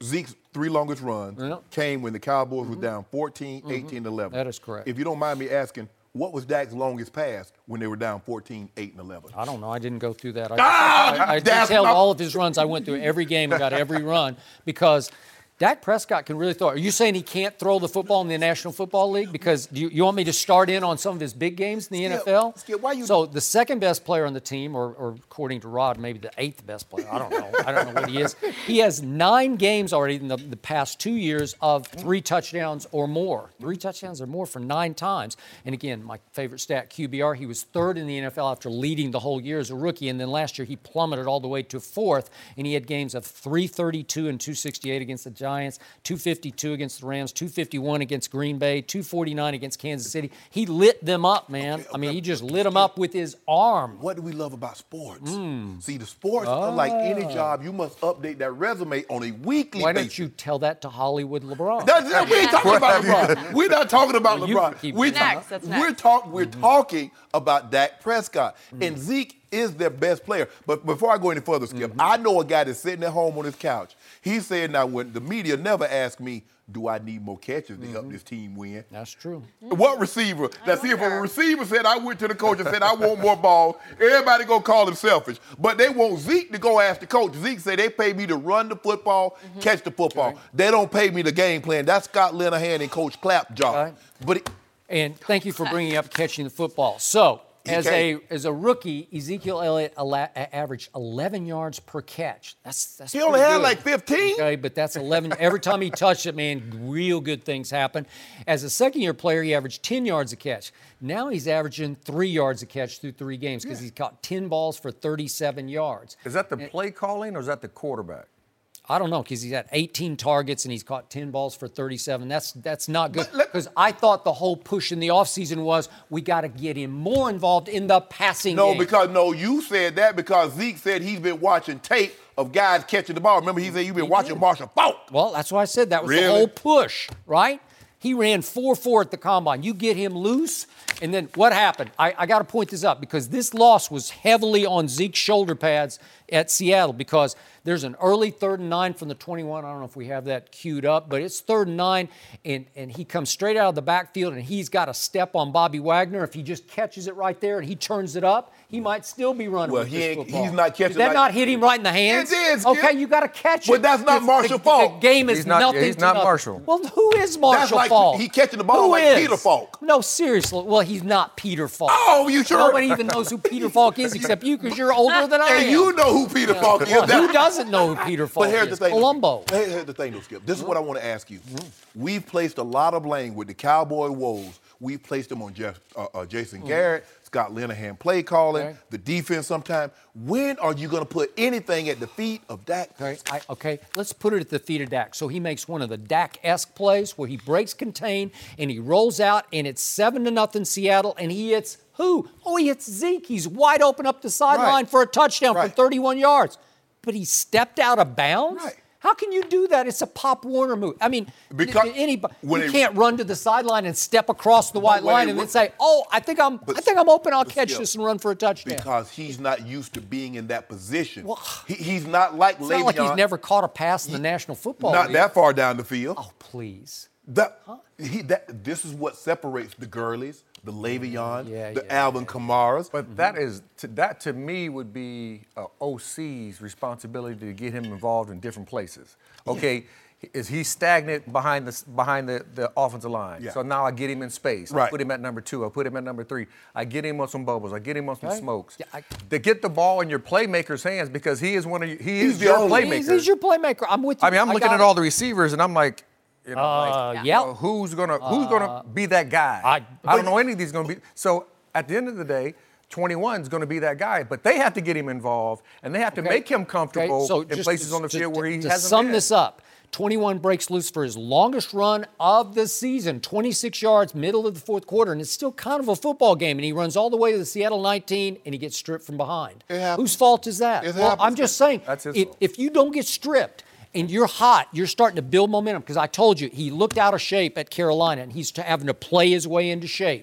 Zeke's three longest runs Yeah. came when the Cowboys were down fourteen, eighteen, eleven. That is correct. If you don't mind me asking, what was Dak's longest pass when they were down fourteen, eight, and eleven? I don't know. I didn't go through that. I, Ah, I, I that's detailed not- all of his runs. I went through every game and got every run because Dak Prescott can really throw. Are you saying he can't throw the football in the National Football League? Because do you, you want me to start in on some of his big games in the Skip, N F L? Skip, why you- So the second best player on the team, or, or according to Rod, maybe the eighth best player. I don't know. I don't know what he is. He has nine games already in the, the past two years of three touchdowns or more. Three touchdowns or more for nine times. And again, my favorite stat, Q B R, he was third in the N F L after leading the whole year as a rookie. And then last year he plummeted all the way to fourth. And he had games of three thirty-two and two sixty-eight against the Giants, two fifty-two against the Rams, two fifty-one against Green Bay, two forty-nine against Kansas City. He lit them up, man. Okay, I mean, okay. he just lit them up with his arm. What do we love about sports? Hmm. See, the sports, unlike any job, you must update that resume on a weekly Why basis. don't you tell that to Hollywood LeBron? That's it. We ain't talking about LeBron. We're not talking about Well, you LeBron. keep- We're, Next, talk- that's we're, next. talk- we're talking about Dak Prescott. And Zeke is their best player. But before I go any further, Skip, I know a guy that's sitting at home on his couch. He said, now, when the media never asked me, do I need more catches to help this team win? That's true. What receiver? Now, see, if a receiver said, I went to the coach and said, I want more ball, everybody gonna call him selfish. But they want Zeke to go ask the coach. Zeke said, they pay me to run the football, catch the football. Okay. They don't pay me the game plan. That's Scott Linehan and Coach Clapp job. Okay. But it, And thank you for bringing up catching the football. So, as a as a rookie, Ezekiel Elliott ala- averaged eleven yards per catch. That's that's he only pretty had good. like fifteen. Okay, but that's eleven. Every time he touched it, man, real good things happen. As a second-year player, he averaged ten yards a catch. Now he's averaging three yards a catch through three games because he's caught ten balls for thirty-seven yards. Is that the play calling or is that the quarterback? I don't know, because he's had eighteen targets and he's caught ten balls for thirty-seven. That's that's not good. But let- Because I thought the whole push in the offseason was we got to get him more involved in the passing No, game. because, no, you said that because Zeke said he's been watching tape of guys catching the ball. Remember, he said you've been He watching did. Marshall Falk. Well, that's why I said that was Really? the whole push, right? He ran four four at the combine. You get him loose, and then what happened? I, I got to point this up because this loss was heavily on Zeke's shoulder pads at Seattle because there's an early third and nine from the twenty-one. I don't know if we have that queued up, but it's third and nine, and, and he comes straight out of the backfield, and he's got a step on Bobby Wagner. If he just catches it right there and he turns it up, he might still be running Well, with he this ain't- football. he's not catching Did that like- not hit him right in the hands? It did, Skip. Okay, you got to catch it. But that's not The- Marshall the, Falk. The game is He's not- nothing he's to not nothing. Marshall. Well, who is Marshall like Falk? he catching the ball Who like is? Peter Falk. No, seriously. Well, he's not Peter Falk. Oh, you sure? Nobody even knows who Peter Falk is except you because you're older than I am. And you know who Peter Falk is. Well, That- who doesn't know who Peter Falk But here's is? the thing. Columbo. Here- Here's the thing, though, Skip. This is what I want to ask you. We've placed a lot of blame with the Cowboy woes. We've placed them on Jeff, uh, uh, Jason Garrett, Scott Linehan play calling, Okay. the defense sometime. When are you going to put anything at the feet of Dak? Okay, I, okay, let's put it at the feet of Dak. So he makes one of the Dak-esque plays where he breaks contain and he rolls out and it's seven to nothing Seattle and he hits who? Oh, he hits Zeke. He's wide open up the sideline Right. for a touchdown Right. for thirty-one yards. But he stepped out of bounds? Right. How can you do that? It's a Pop Warner move. I mean, Because anybody when you they- can't run to the sideline and step across the white when line they and ru- then say, "Oh, I think I'm, But- I think I'm open. I'll but catch Skip, this and run for a touchdown." Because he's not used to being in that position. Well, he, he's not like It's not like he's Le'Veon, never caught a pass in the National Football not League. that far down the field. Oh, please. That, he, that, this is what separates the Gurleys, the Le'Veon, Yeah, the yeah, Alvin Kamaras. But that is to, that to me would be a O C's responsibility to get him involved in different places. Okay, is he stagnant behind the behind the, the offensive line? Yeah. So now I get him in space. I Right. put him at number two. I put him at number three. I get him on some bubbles. I get him on some Okay. smokes. Yeah, I- to get the ball in your playmaker's hands because he is one of you, he He's is the your only- playmaker. He's, he's your playmaker. I'm with you. I mean, I'm looking got at it. all the receivers and I'm like, you know, Uh, like, yeah. uh, who's gonna who's gonna be that guy? I- I don't know any of these gonna be. So at the end of the day, twenty-one is going to be that guy, but they have to get him involved and they have to Okay. make him comfortable Okay, so in just places to- on the to- field where he to hasn't sum been. this up, twenty-one breaks loose for his longest run of the season, twenty-six yards, middle of the fourth quarter, and it's still kind of a football game, and he runs all the way to the Seattle nineteen, and he gets stripped from behind. It happens. Whose fault is that? It well, happens. I'm just saying, That's his if, fault. if you don't get stripped, and you're hot, you're starting to build momentum, because I told you, he looked out of shape at Carolina, and he's having to play his way into shape.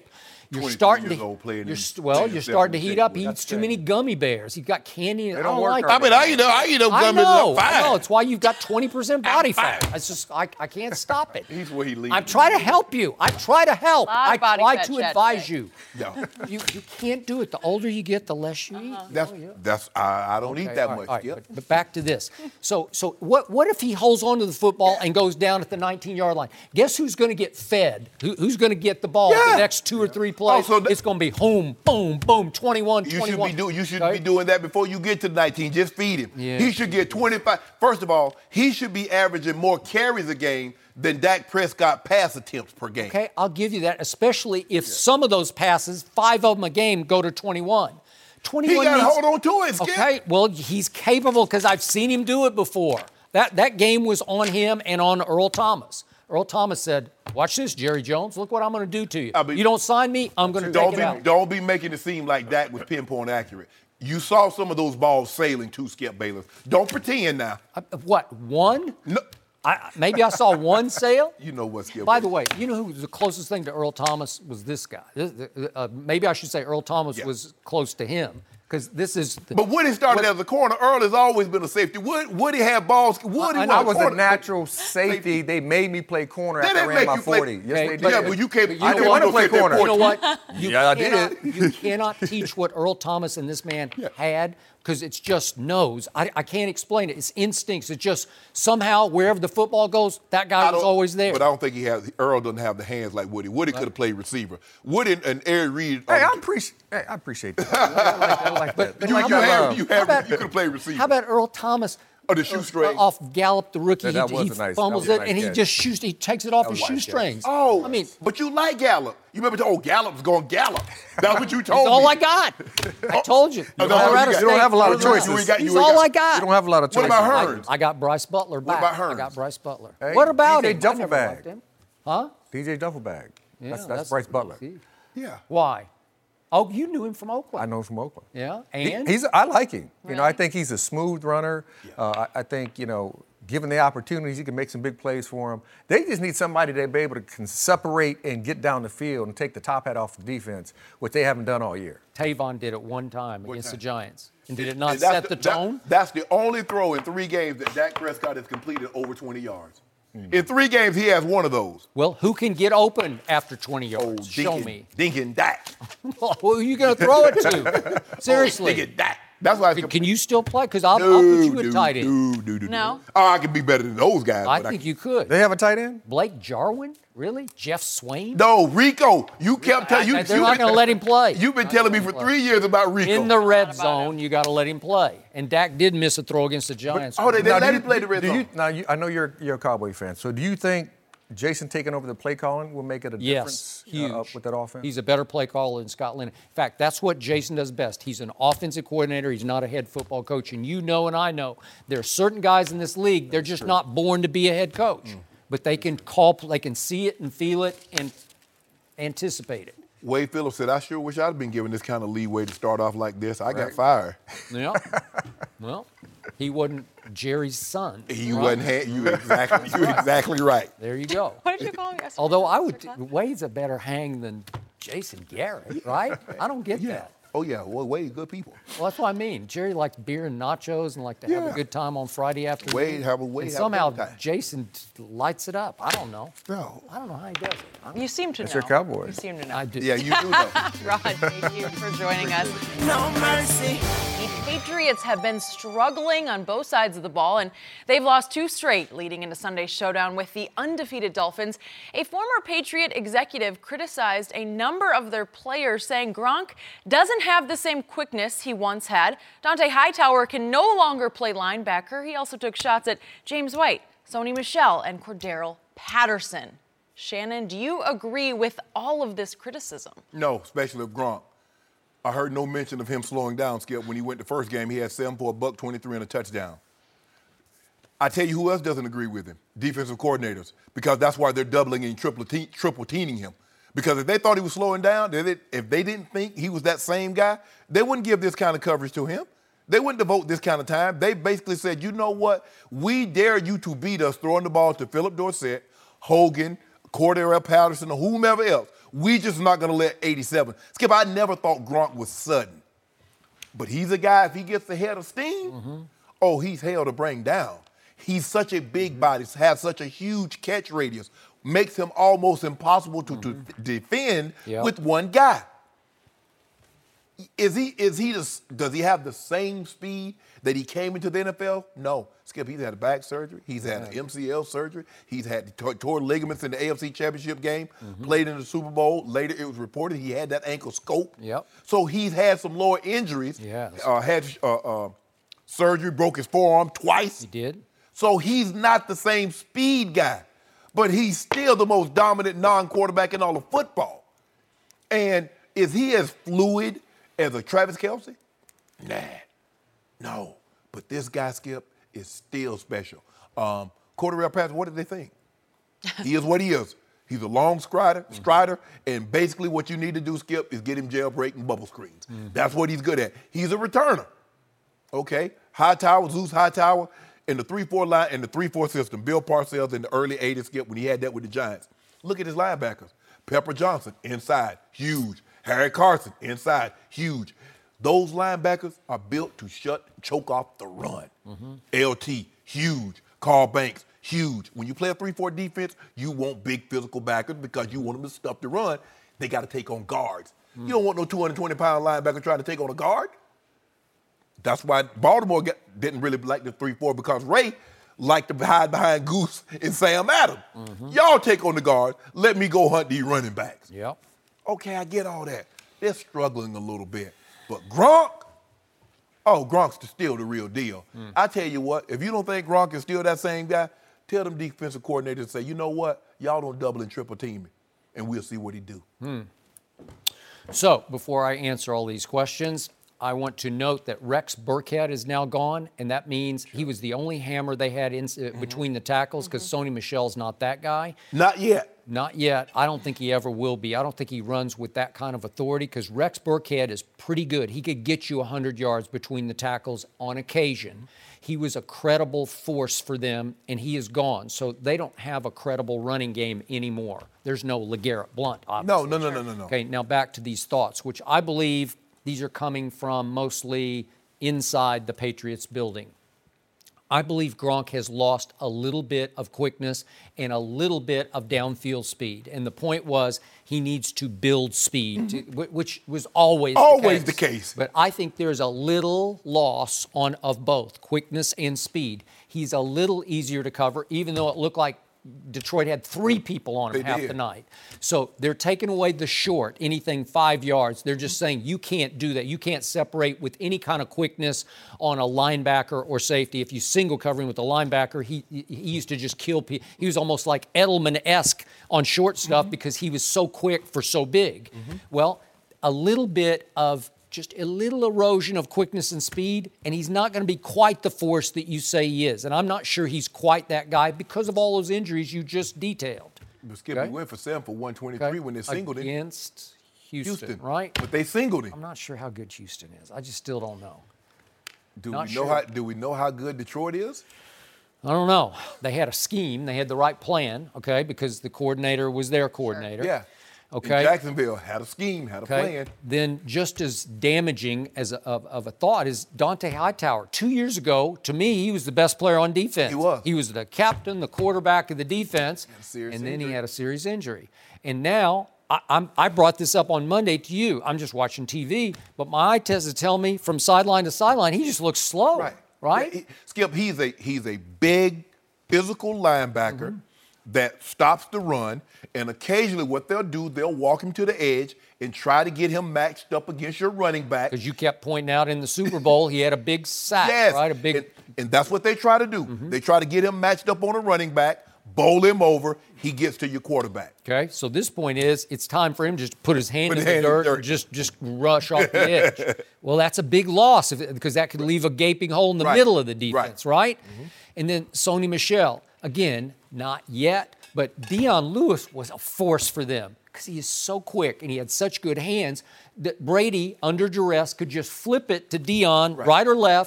You're starting years to. old playing You're, in- st- well, playing you're seven starting to and heat eight. up. He That's eats too sad. many gummy bears. He's got candy. I don't don't work like on I it. mean, I eat them. I eat them I gummies. know. I'm fine. I know. It's why you've got twenty percent body fat. It's just I, I can't stop it. He's where he leaves. I'm trying to help you. I try to help. Lot of I body try fat to chat advise today. you. No. You you can't do it. The older you get, the less you eat. That's that's I, I don't eat Okay, that all right, much. all right, Yep. but, but back to this. So, so what, what if he holds on to the football and goes down at the nineteen-yard line? Guess who's going to get fed? Who, who's going to get the ball Yeah. the next two or three plays? Oh, so th- it's going to be boom, boom, boom, twenty-one, You should twenty-one. be doing. You should Okay? be doing that before you get to nineteen. Just feed him. Yeah. He should get twenty-five. First of all, he should be averaging more carries a game than Dak Prescott pass attempts per game. Okay, I'll give you that, especially if some of those passes, five of them a game, go to twenty-one. twenty-one He got to means- hold on to it, Skip. Okay, well, he's capable because I've seen him do it before. That that game was on him and on Earl Thomas. Earl Thomas said, watch this, Jerry Jones. Look what I'm going to do to you. I mean- you don't sign me, I'm going to Don't take be it out. don't be making it seem like Dak was pinpoint accurate. You saw some of those balls sailing to Skip Bayless. Don't pretend now. Uh, what, one? No, I, maybe I saw one sail. you know what Skip. By the Bayless- way, you know who was the closest thing to Earl Thomas was this guy. This- uh, maybe I should say Earl Thomas Yeah. was close to him because this is. The, But Woody started what- as a corner. Earl has always been a safety. Woody, Woody had balls. Woody I was, know. I a was a corner. natural safety. They made me play corner They after I didn't ran make my you play- forty. Yes, Okay, they but- did. Yeah, but you can't. But You you I know can't wanna go play sit there corner. You know fourteen. what? You Yeah, I cannot, did. You cannot teach what Earl Thomas and this man had because it's just knows. I, I can't explain it. It's instincts. It's just somehow wherever the football goes, that guy I was don't- always there. But I don't think he has. Earl doesn't have the hands like Woody. Woody could have played receiver. Woody and Eric Reed. Hey, are- I appreciate. Hey, I appreciate that. I like, I like that. but you, how you about- have, you how have, about- you could have played receiver. How about Earl Thomas? Oh, the shoestring. Off Gallup, the rookie. Yeah, that he was he a nice- fumbles that was a it, nice and he catch. just shoots. He takes it off his was a nice shoestrings. Oh, I mean, but you like Gallup. You remember? Oh, Gallup's going Gallup. That's what you he's told me. all I got. I told you. Oh, no, Colorado you got- you don't have a lot of You ain't choices. got- you He's ain't all got- I got. You don't have a lot of What choices. about I, Hearns? I got Bryce Butler back. about I Hearns? got Bryce Butler. Hey, what about D J him? I Duffelbag. never liked him. Huh? D J Duffelbag. Yeah, that's, that's Bryce Butler. see. Yeah. Why? Oh, you knew him from Oakland. I know him from Oakland. Yeah, He- and he's. I like him. You know, I Really? think he's a smooth runner. Uh, I, I think you know, given the opportunities, he can make some big plays for him. They just need somebody to be able to can separate and get down the field and take the top hat off the defense, which they haven't done all year. Tavon did it one time against time? the Giants. And did it not And that's set the, that- tone? that's the only throw in three games that Dak Prescott has completed over twenty yards. In three games, he has one of those. Well, who can get open after twenty Oh, yards? Show Dinkin- me. Dinkin' Dak. Who are you going to throw it to? Seriously. Dinkin' Dak. That's why. Can, can you still play? Because I'll, I'll put you at dude, tight end. dude, dude, dude, No. dude. Oh, I can be better than those guys. I but think you could. They have a tight end. Blake Jarwin? Really? Jeff Swain? No, Rico. You kept telling you. I- they're you not been- gonna let him play. You've been Not telling me gonna for play. three years about Rico. In the red zone, you got to let him play. And Dak did miss a throw against the Giants. oh, they- they Now, let do him you- play the red do zone. You, now, you, I know you're you're a Cowboy fan. So, do you think Jason taking over the play calling will make it a Yes, difference huge. uh, up with that offense? He's a better play caller than Scott Linehan. In fact, that's what Jason does best. He's an offensive coordinator. He's not a head football coach. And you know and I know there are certain guys in this league, they're just not born to be a head coach. Mm. But they can call, they can see it and feel it and anticipate it. Wade Phillips said, I sure wish I'd been given this kind of leeway to start off like this. I got Right. fired. Yeah. Well, he wasn't Jerry's son. You right? wasn't ha- you exactly you exactly right. There you go. What did you call him yesterday? Although I would, Wade's a better hang than Jason Garrett, right? I don't get that. Oh yeah, well Wade, good people. Well, that's what I mean. Jerry liked beer and nachos and liked to have a Yeah. good time on Friday afternoon. Wade have a- Wade and have a somehow good time. Jason lights it up. I don't know. No. I don't know how he does it. You seem to It's know. your Cowboys. You seem to know. I do. Yeah, you do know. Rod, thank you for joining us. No mercy. The Patriots have been struggling on both sides of the ball, and they've lost two straight leading into Sunday's showdown with the undefeated Dolphins. A former Patriot executive criticized a number of their players, saying Gronk doesn't have the same quickness he once had. Dante Hightower can no longer play linebacker. He also took shots at James White, Sony Michel, and Cordero Patterson. Shannon, do you agree with all of this criticism? No, especially of Gronk. I heard no mention of him slowing down, Skip. When he went the first game, he had seven for a buck twenty-three and a touchdown. I tell you who else doesn't agree with him? Defensive coordinators, because that's why they're doubling and triple, te- triple teaming him. Because if they thought he was slowing down, they did- if they didn't think he was that same guy, they wouldn't give this kind of coverage to him. They wouldn't devote this kind of time. They basically said, you know what? We dare you to beat us throwing the ball to Philip Dorsett, Hogan, Cordero Patterson, or whomever else. We just not going to let eighty-seven. Skip, I never thought Gronk was sudden. But he's a guy, if he gets ahead of steam, mm-hmm. oh, he's hell to bring down. He's such a big body, has such a huge catch radius, makes him almost impossible to, mm-hmm. to defend yep. with one guy. Is he, is he the, does he have the same speed that he came into the N F L? No. Skip, he's had a back surgery. He's had an M C L surgery. He's had t- torn ligaments in the A F C Championship game, mm-hmm. played in the Super Bowl. Later, it was reported he had that ankle scope. Yep. So he's had some lower injuries. Yes. Uh, had uh, uh, surgery, broke his forearm twice. He did. So he's not the same speed guy, but he's still the most dominant non-quarterback in all of football. And is he as fluid as a Travis Kelce? Nah. No. But this guy, Skip, is still special. Um, Cordell Patterson, what did they think? He is what he is. He's a long strider, mm-hmm. strider, and basically what you need to do, Skip, is get him jailbreak and bubble screens. Mm-hmm. That's what he's good at. He's a returner. Okay? Hightower, Zeus Hightower, in the three four line, in the three four system, Bill Parcells in the early eighties, Skip, when he had that with the Giants. Look at his linebackers. Pepper Johnson, inside, huge. Harry Carson, inside, huge. Those linebackers are built to shut, choke off the run. Mm-hmm. L T, huge. Carl Banks, huge. When you play a three four defense, you want big physical backers because you want them to stuff the run. They got to take on guards. Mm. You don't want no two hundred twenty pound linebacker trying to take on a guard. That's why Baltimore get, didn't really like the three four because Ray liked to hide behind Goose and Sam Adams. Mm-hmm. Y'all take on the guard. Let me go hunt these running backs. Yep. Okay, I get all that. They're struggling a little bit. But Gronk, oh, Gronk's still the real deal. Mm. I tell you what, if you don't think Gronk is still that same guy, tell them defensive coordinators, say, you know what, y'all don't double and triple team me, and we'll see what he do. Mm. So before I answer all these questions, I want to note that Rex Burkhead is now gone, and that means he was the only hammer they had in, uh, mm-hmm. between the tackles because mm-hmm. Sony Michel's not that guy. Not yet. Not yet. I don't think he ever will be. I don't think he runs with that kind of authority because Rex Burkhead is pretty good. He could get you one hundred yards between the tackles on occasion. He was a credible force for them, and he is gone. So they don't have a credible running game anymore. There's no LeGarrette Blount, obviously. No, no, no, no, no, no. Okay, now back to these thoughts, which I believe these are coming from mostly inside the Patriots building. I believe Gronk has lost a little bit of quickness and a little bit of downfield speed. And the point was he needs to build speed, mm-hmm. to, which was always, always the, case. the case. But I think there's a little loss on of both, quickness and speed. He's a little easier to cover, even though it looked like Detroit had three people on him they half did. the night. So they're taking away the short, anything five yards. They're just saying you can't do that. You can't separate with any kind of quickness on a linebacker or safety. If you single covering with a linebacker, he he used to just kill people. He was almost like Edelman-esque on short stuff mm-hmm. because he was so quick for so big. Mm-hmm. Well, a little bit of just a little erosion of quickness and speed, and he's not going to be quite the force that you say he is. And I'm not sure he's quite that guy because of all those injuries you just detailed. But Skip, okay? He went for seven for one twenty-three okay. when they singled him. Against Houston, Houston, right? But they singled him. I'm not sure how good Houston is. I just still don't know. Do not we know sure. how? Do we know how good Detroit is? I don't know. They had a scheme. They had the right plan, okay, because the coordinator was their coordinator. Sure. Yeah. Okay. And Jacksonville had a scheme, had a okay. plan. Then just as damaging as a, of, of a thought is Dante Hightower. Two years ago, to me, he was the best player on defense. He was. He was the captain, the quarterback of the defense, and then injury. he had a serious injury. And now, I, I'm, I brought this up on Monday to you. I'm just watching T V, but my eye test to tell me from sideline to sideline, he just looks slow. Right. Right? Yeah, he, Skip, he's a he's a big, physical linebacker. Mm-hmm. That stops the run, and occasionally what they'll do, they'll walk him to the edge and try to get him matched up against your running back. Because you kept pointing out in the Super Bowl, he had a big sack, yes. right? A big, and, and that's what they try to do. Mm-hmm. They try to get him matched up on a running back, bowl him over, he gets to your quarterback. Okay, so this point is, it's time for him to just put his hand put in his the hand dirt in and just, just rush off the edge. Well, that's a big loss if, because that could leave a gaping hole in the right. middle of the defense, right? right? Mm-hmm. And then Sony Michel, again, not yet. But Dion Lewis was a force for them because he is so quick and he had such good hands that Brady, under duress, could just flip it to Dion, right, right or left,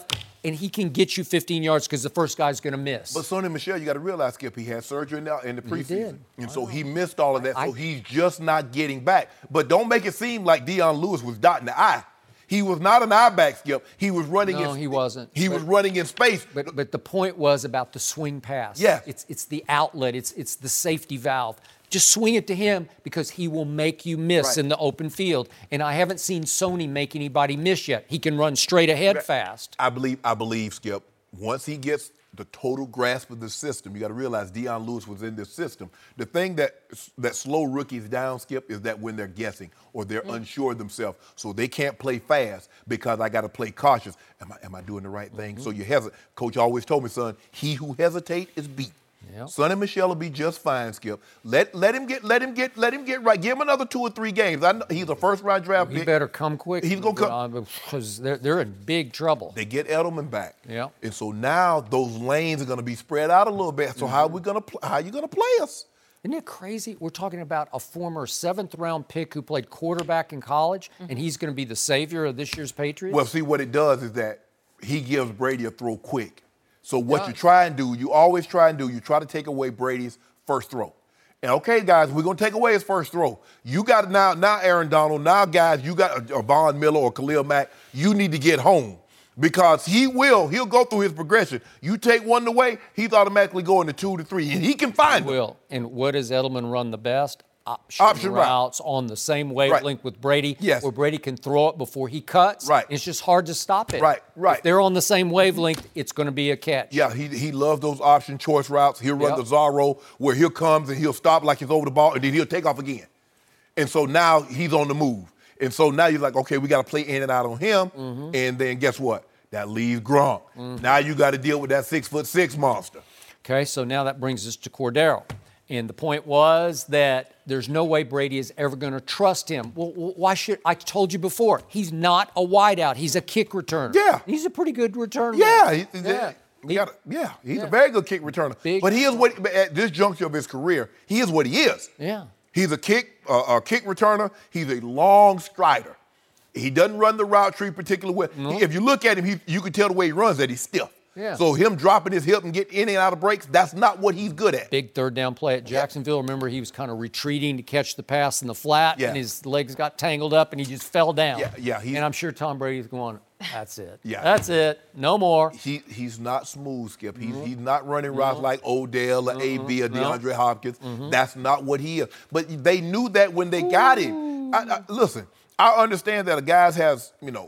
and he can get you fifteen yards because the first guy's going to miss. But Sonny Michel, you got to realize, Skip, he had surgery in the, in the preseason. He did. And so he missed all of that, I, so he's just not getting back. But don't make it seem like Dion Lewis was dotting the I. He was not an eye back, Skip. He was running no, in he wasn't. He but, was running in space. But but the point was about the swing pass. Yeah. It's it's the outlet. It's it's the safety valve. Just swing it to him because he will make you miss Right. in the open field. And I haven't seen Sony make anybody miss yet. He can run straight ahead fast. I believe, I believe, Skip, once he gets the total grasp of the system, you got to realize Dion Lewis was in this system. The thing that that slow rookies down, Skip, is that when they're guessing or they're mm. unsure of themselves, so they can't play fast because I got to play cautious. Am I am I doing the right thing? Mm-hmm. So you hesitate. Coach always told me, son, he who hesitates is beat. Yep. Sonny Michel will be just fine, Skip. Let let him get let him get let him get right. Give him another two or three games. I know he's a first round draft He pick. better come quick. He's gonna come because they're they're in big trouble. They get Edelman back. Yeah. And so now those lanes are gonna be spread out a little bit. So mm-hmm. how are we gonna pl- how are you gonna play us? Isn't it crazy? We're talking about a former seventh round pick who played quarterback in college, mm-hmm. and he's going to be the savior of this year's Patriots. Well, see what it does is that he gives Brady a throw quick. So what you try and do, you always try and do, you try to take away Brady's first throw. And okay, guys, we're going to take away his first throw. You got now, now Aaron Donald, now guys, you got a, a Von Miller or Khalil Mack, you need to get home because he will, he'll go through his progression. You take one away, he's automatically going to two to three, and he can find he them. will. And what does Edelman run the best? Option, Option routes route. on the same wavelength right. with Brady, yes. where Brady can throw it before he cuts. Right. It's just hard to stop it. Right, right. If they're on the same wavelength, it's going to be a catch. Yeah, he he loves those option choice routes. He'll run yep. the Zorro where he'll comes and he'll stop like he's over the ball, and then he'll take off again. And so now he's on the move. And so now you're like, okay, we got to play in and out on him. Mm-hmm. And then guess what? That leaves Gronk. Mm-hmm. Now you got to deal with that six foot six monster. Okay, so now that brings us to Cordero. And the point was that there's no way Brady is ever going to trust him. Well, why should I told you before? He's not a wideout. He's a kick returner. Yeah, he's a pretty good returner. Yeah, he, yeah. He got a, yeah, he's yeah. a very good kick returner. Big but he is what at this juncture of his career, he is what he is. Yeah, he's a kick uh, a kick returner. He's a long strider. He doesn't run the route tree particularly well. No. He, if you look at him, he, you can tell the way he runs that he's stiff. Yeah. So him dropping his hip and getting in and out of breaks, that's not what he's good at. Big third down play at Jacksonville. Remember, he was kind of retreating to catch the pass in the flat, yeah. and his legs got tangled up, and he just fell down. Yeah, yeah. And I'm sure Tom Brady's going, that's it. Yeah. That's it. No more. He He's not smooth, Skip. He's, Mm-hmm. he's not running routes No. like Odell or Mm-hmm. A B or DeAndre No. Hopkins. Mm-hmm. That's not what he is. But they knew that when they got him. I, I, listen, I understand that a guys has, you know,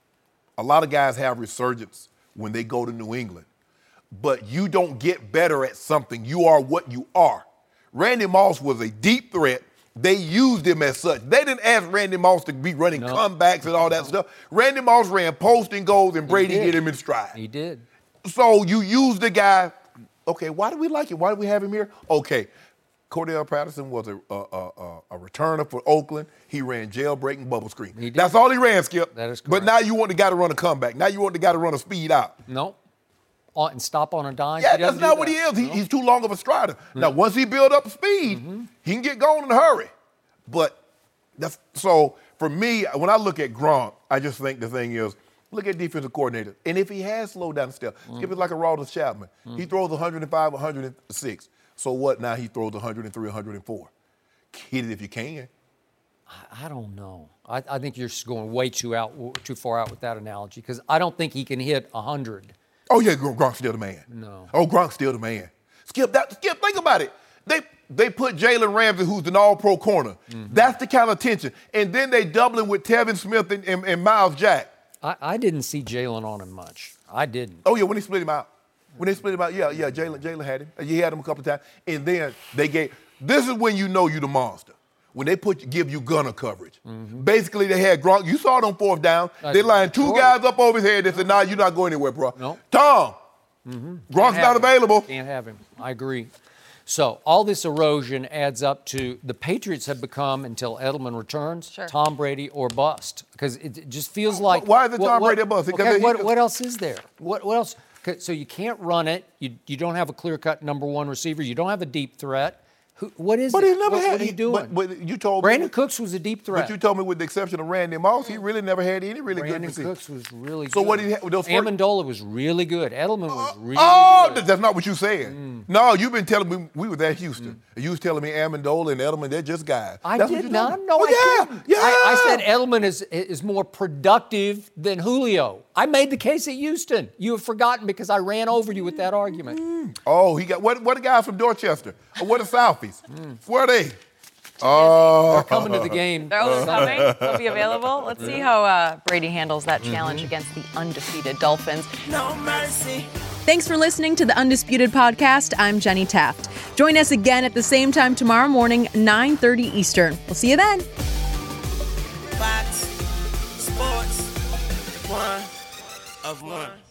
a lot of guys have resurgence when they go to New England. But you don't get better at something. You are what you are. Randy Moss was a deep threat. They used him as such. They didn't ask Randy Moss to be running no. comebacks and all that stuff. Randy Moss ran post and goals, and Brady hit him in stride. He did. So you use the guy. Okay, why do we like him? Why do we have him here? Okay, Cordell Patterson was a, a, a, a returner for Oakland. He ran jailbreaking bubble screen. He did. That's all he ran, Skip. That is correct. But now you want the guy to run a comeback. Now you want the guy to run a speed out. No. On, and stop on a dime. Yeah, that's not what he is. He, no. He's too long of a strider. Mm-hmm. Now, once he build up speed, mm-hmm. he can get going in a hurry. But that's so for me, when I look at Gronk, I just think the thing is, look at defensive coordinator. And if he has slowed down the step, mm-hmm. Skip is like a Rawls Chapman. Mm-hmm. He throws one oh five, one oh six. So what? Now he throws one oh three, one oh four. Hit it if you can. I, I don't know. I, I think you're just going way too out, too far out with that analogy because I don't think he can hit one hundred. Oh, yeah, Gronk's still the man. No. Oh, Gronk's still the man. Skip, that, Skip, think about it. They they put Jalen Ramsey, who's an all-pro corner. Mm-hmm. That's the kind of tension. And then they double him with Tevin Smith and, and, and Miles Jack. I, I didn't see Jalen on him much. I didn't. Oh, yeah, when they split him out. When they split him out, yeah, yeah, Jalen Jalen had him. He had him a couple of times. And then they gave – this is when you know you're the monster. When they put give you gunner coverage. Mm-hmm. Basically, they had Gronk. You saw it on fourth down. Uh, they lined two sure. guys up over his head. They said, nah, you're not going anywhere, bro. No. Tom, mm-hmm. Gronk's not him. available. Can't have him. I agree. So all this erosion adds up to the Patriots have become, until Edelman returns, sure. Tom Brady or bust. Because it, it just feels like... Why is it Tom what, Brady or bust? Okay, what, what else is there? What, what else? So you can't run it. You, you don't have a clear-cut number one receiver. You don't have a deep threat. Who, what is but it? he never what, had. what are you doing? But, but you told Brandon me, Cooks was a deep threat. But you told me, with the exception of Randy Moss, he really never had any really Brandon good receivers. Cooks was really good. So what did he have? Those Amendola was really good. Edelman was really oh, good. that's not what you said. Mm. No, you've been telling me we was at Houston. Mm. And you was telling me Amendola and Edelman, they're just guys. I that's did what not. told me. No, oh, I yeah, didn't. yeah. I, I said Edelman is is more productive than Julio. I made the case at Houston. You have forgotten because I ran over you with that argument. Mm. Oh, he got what? What the guys from Dorchester? Or what the Southies? Mm. Where are they? Oh, they're coming to the game. They're all coming. They'll be available. Let's see how uh, Brady handles that challenge mm-hmm. against the undefeated Dolphins. No mercy. Thanks for listening to the Undisputed Podcast. I'm Jenny Taft. Join us again at the same time tomorrow morning, nine thirty Eastern. We'll see you then. Fox Sports, one of one.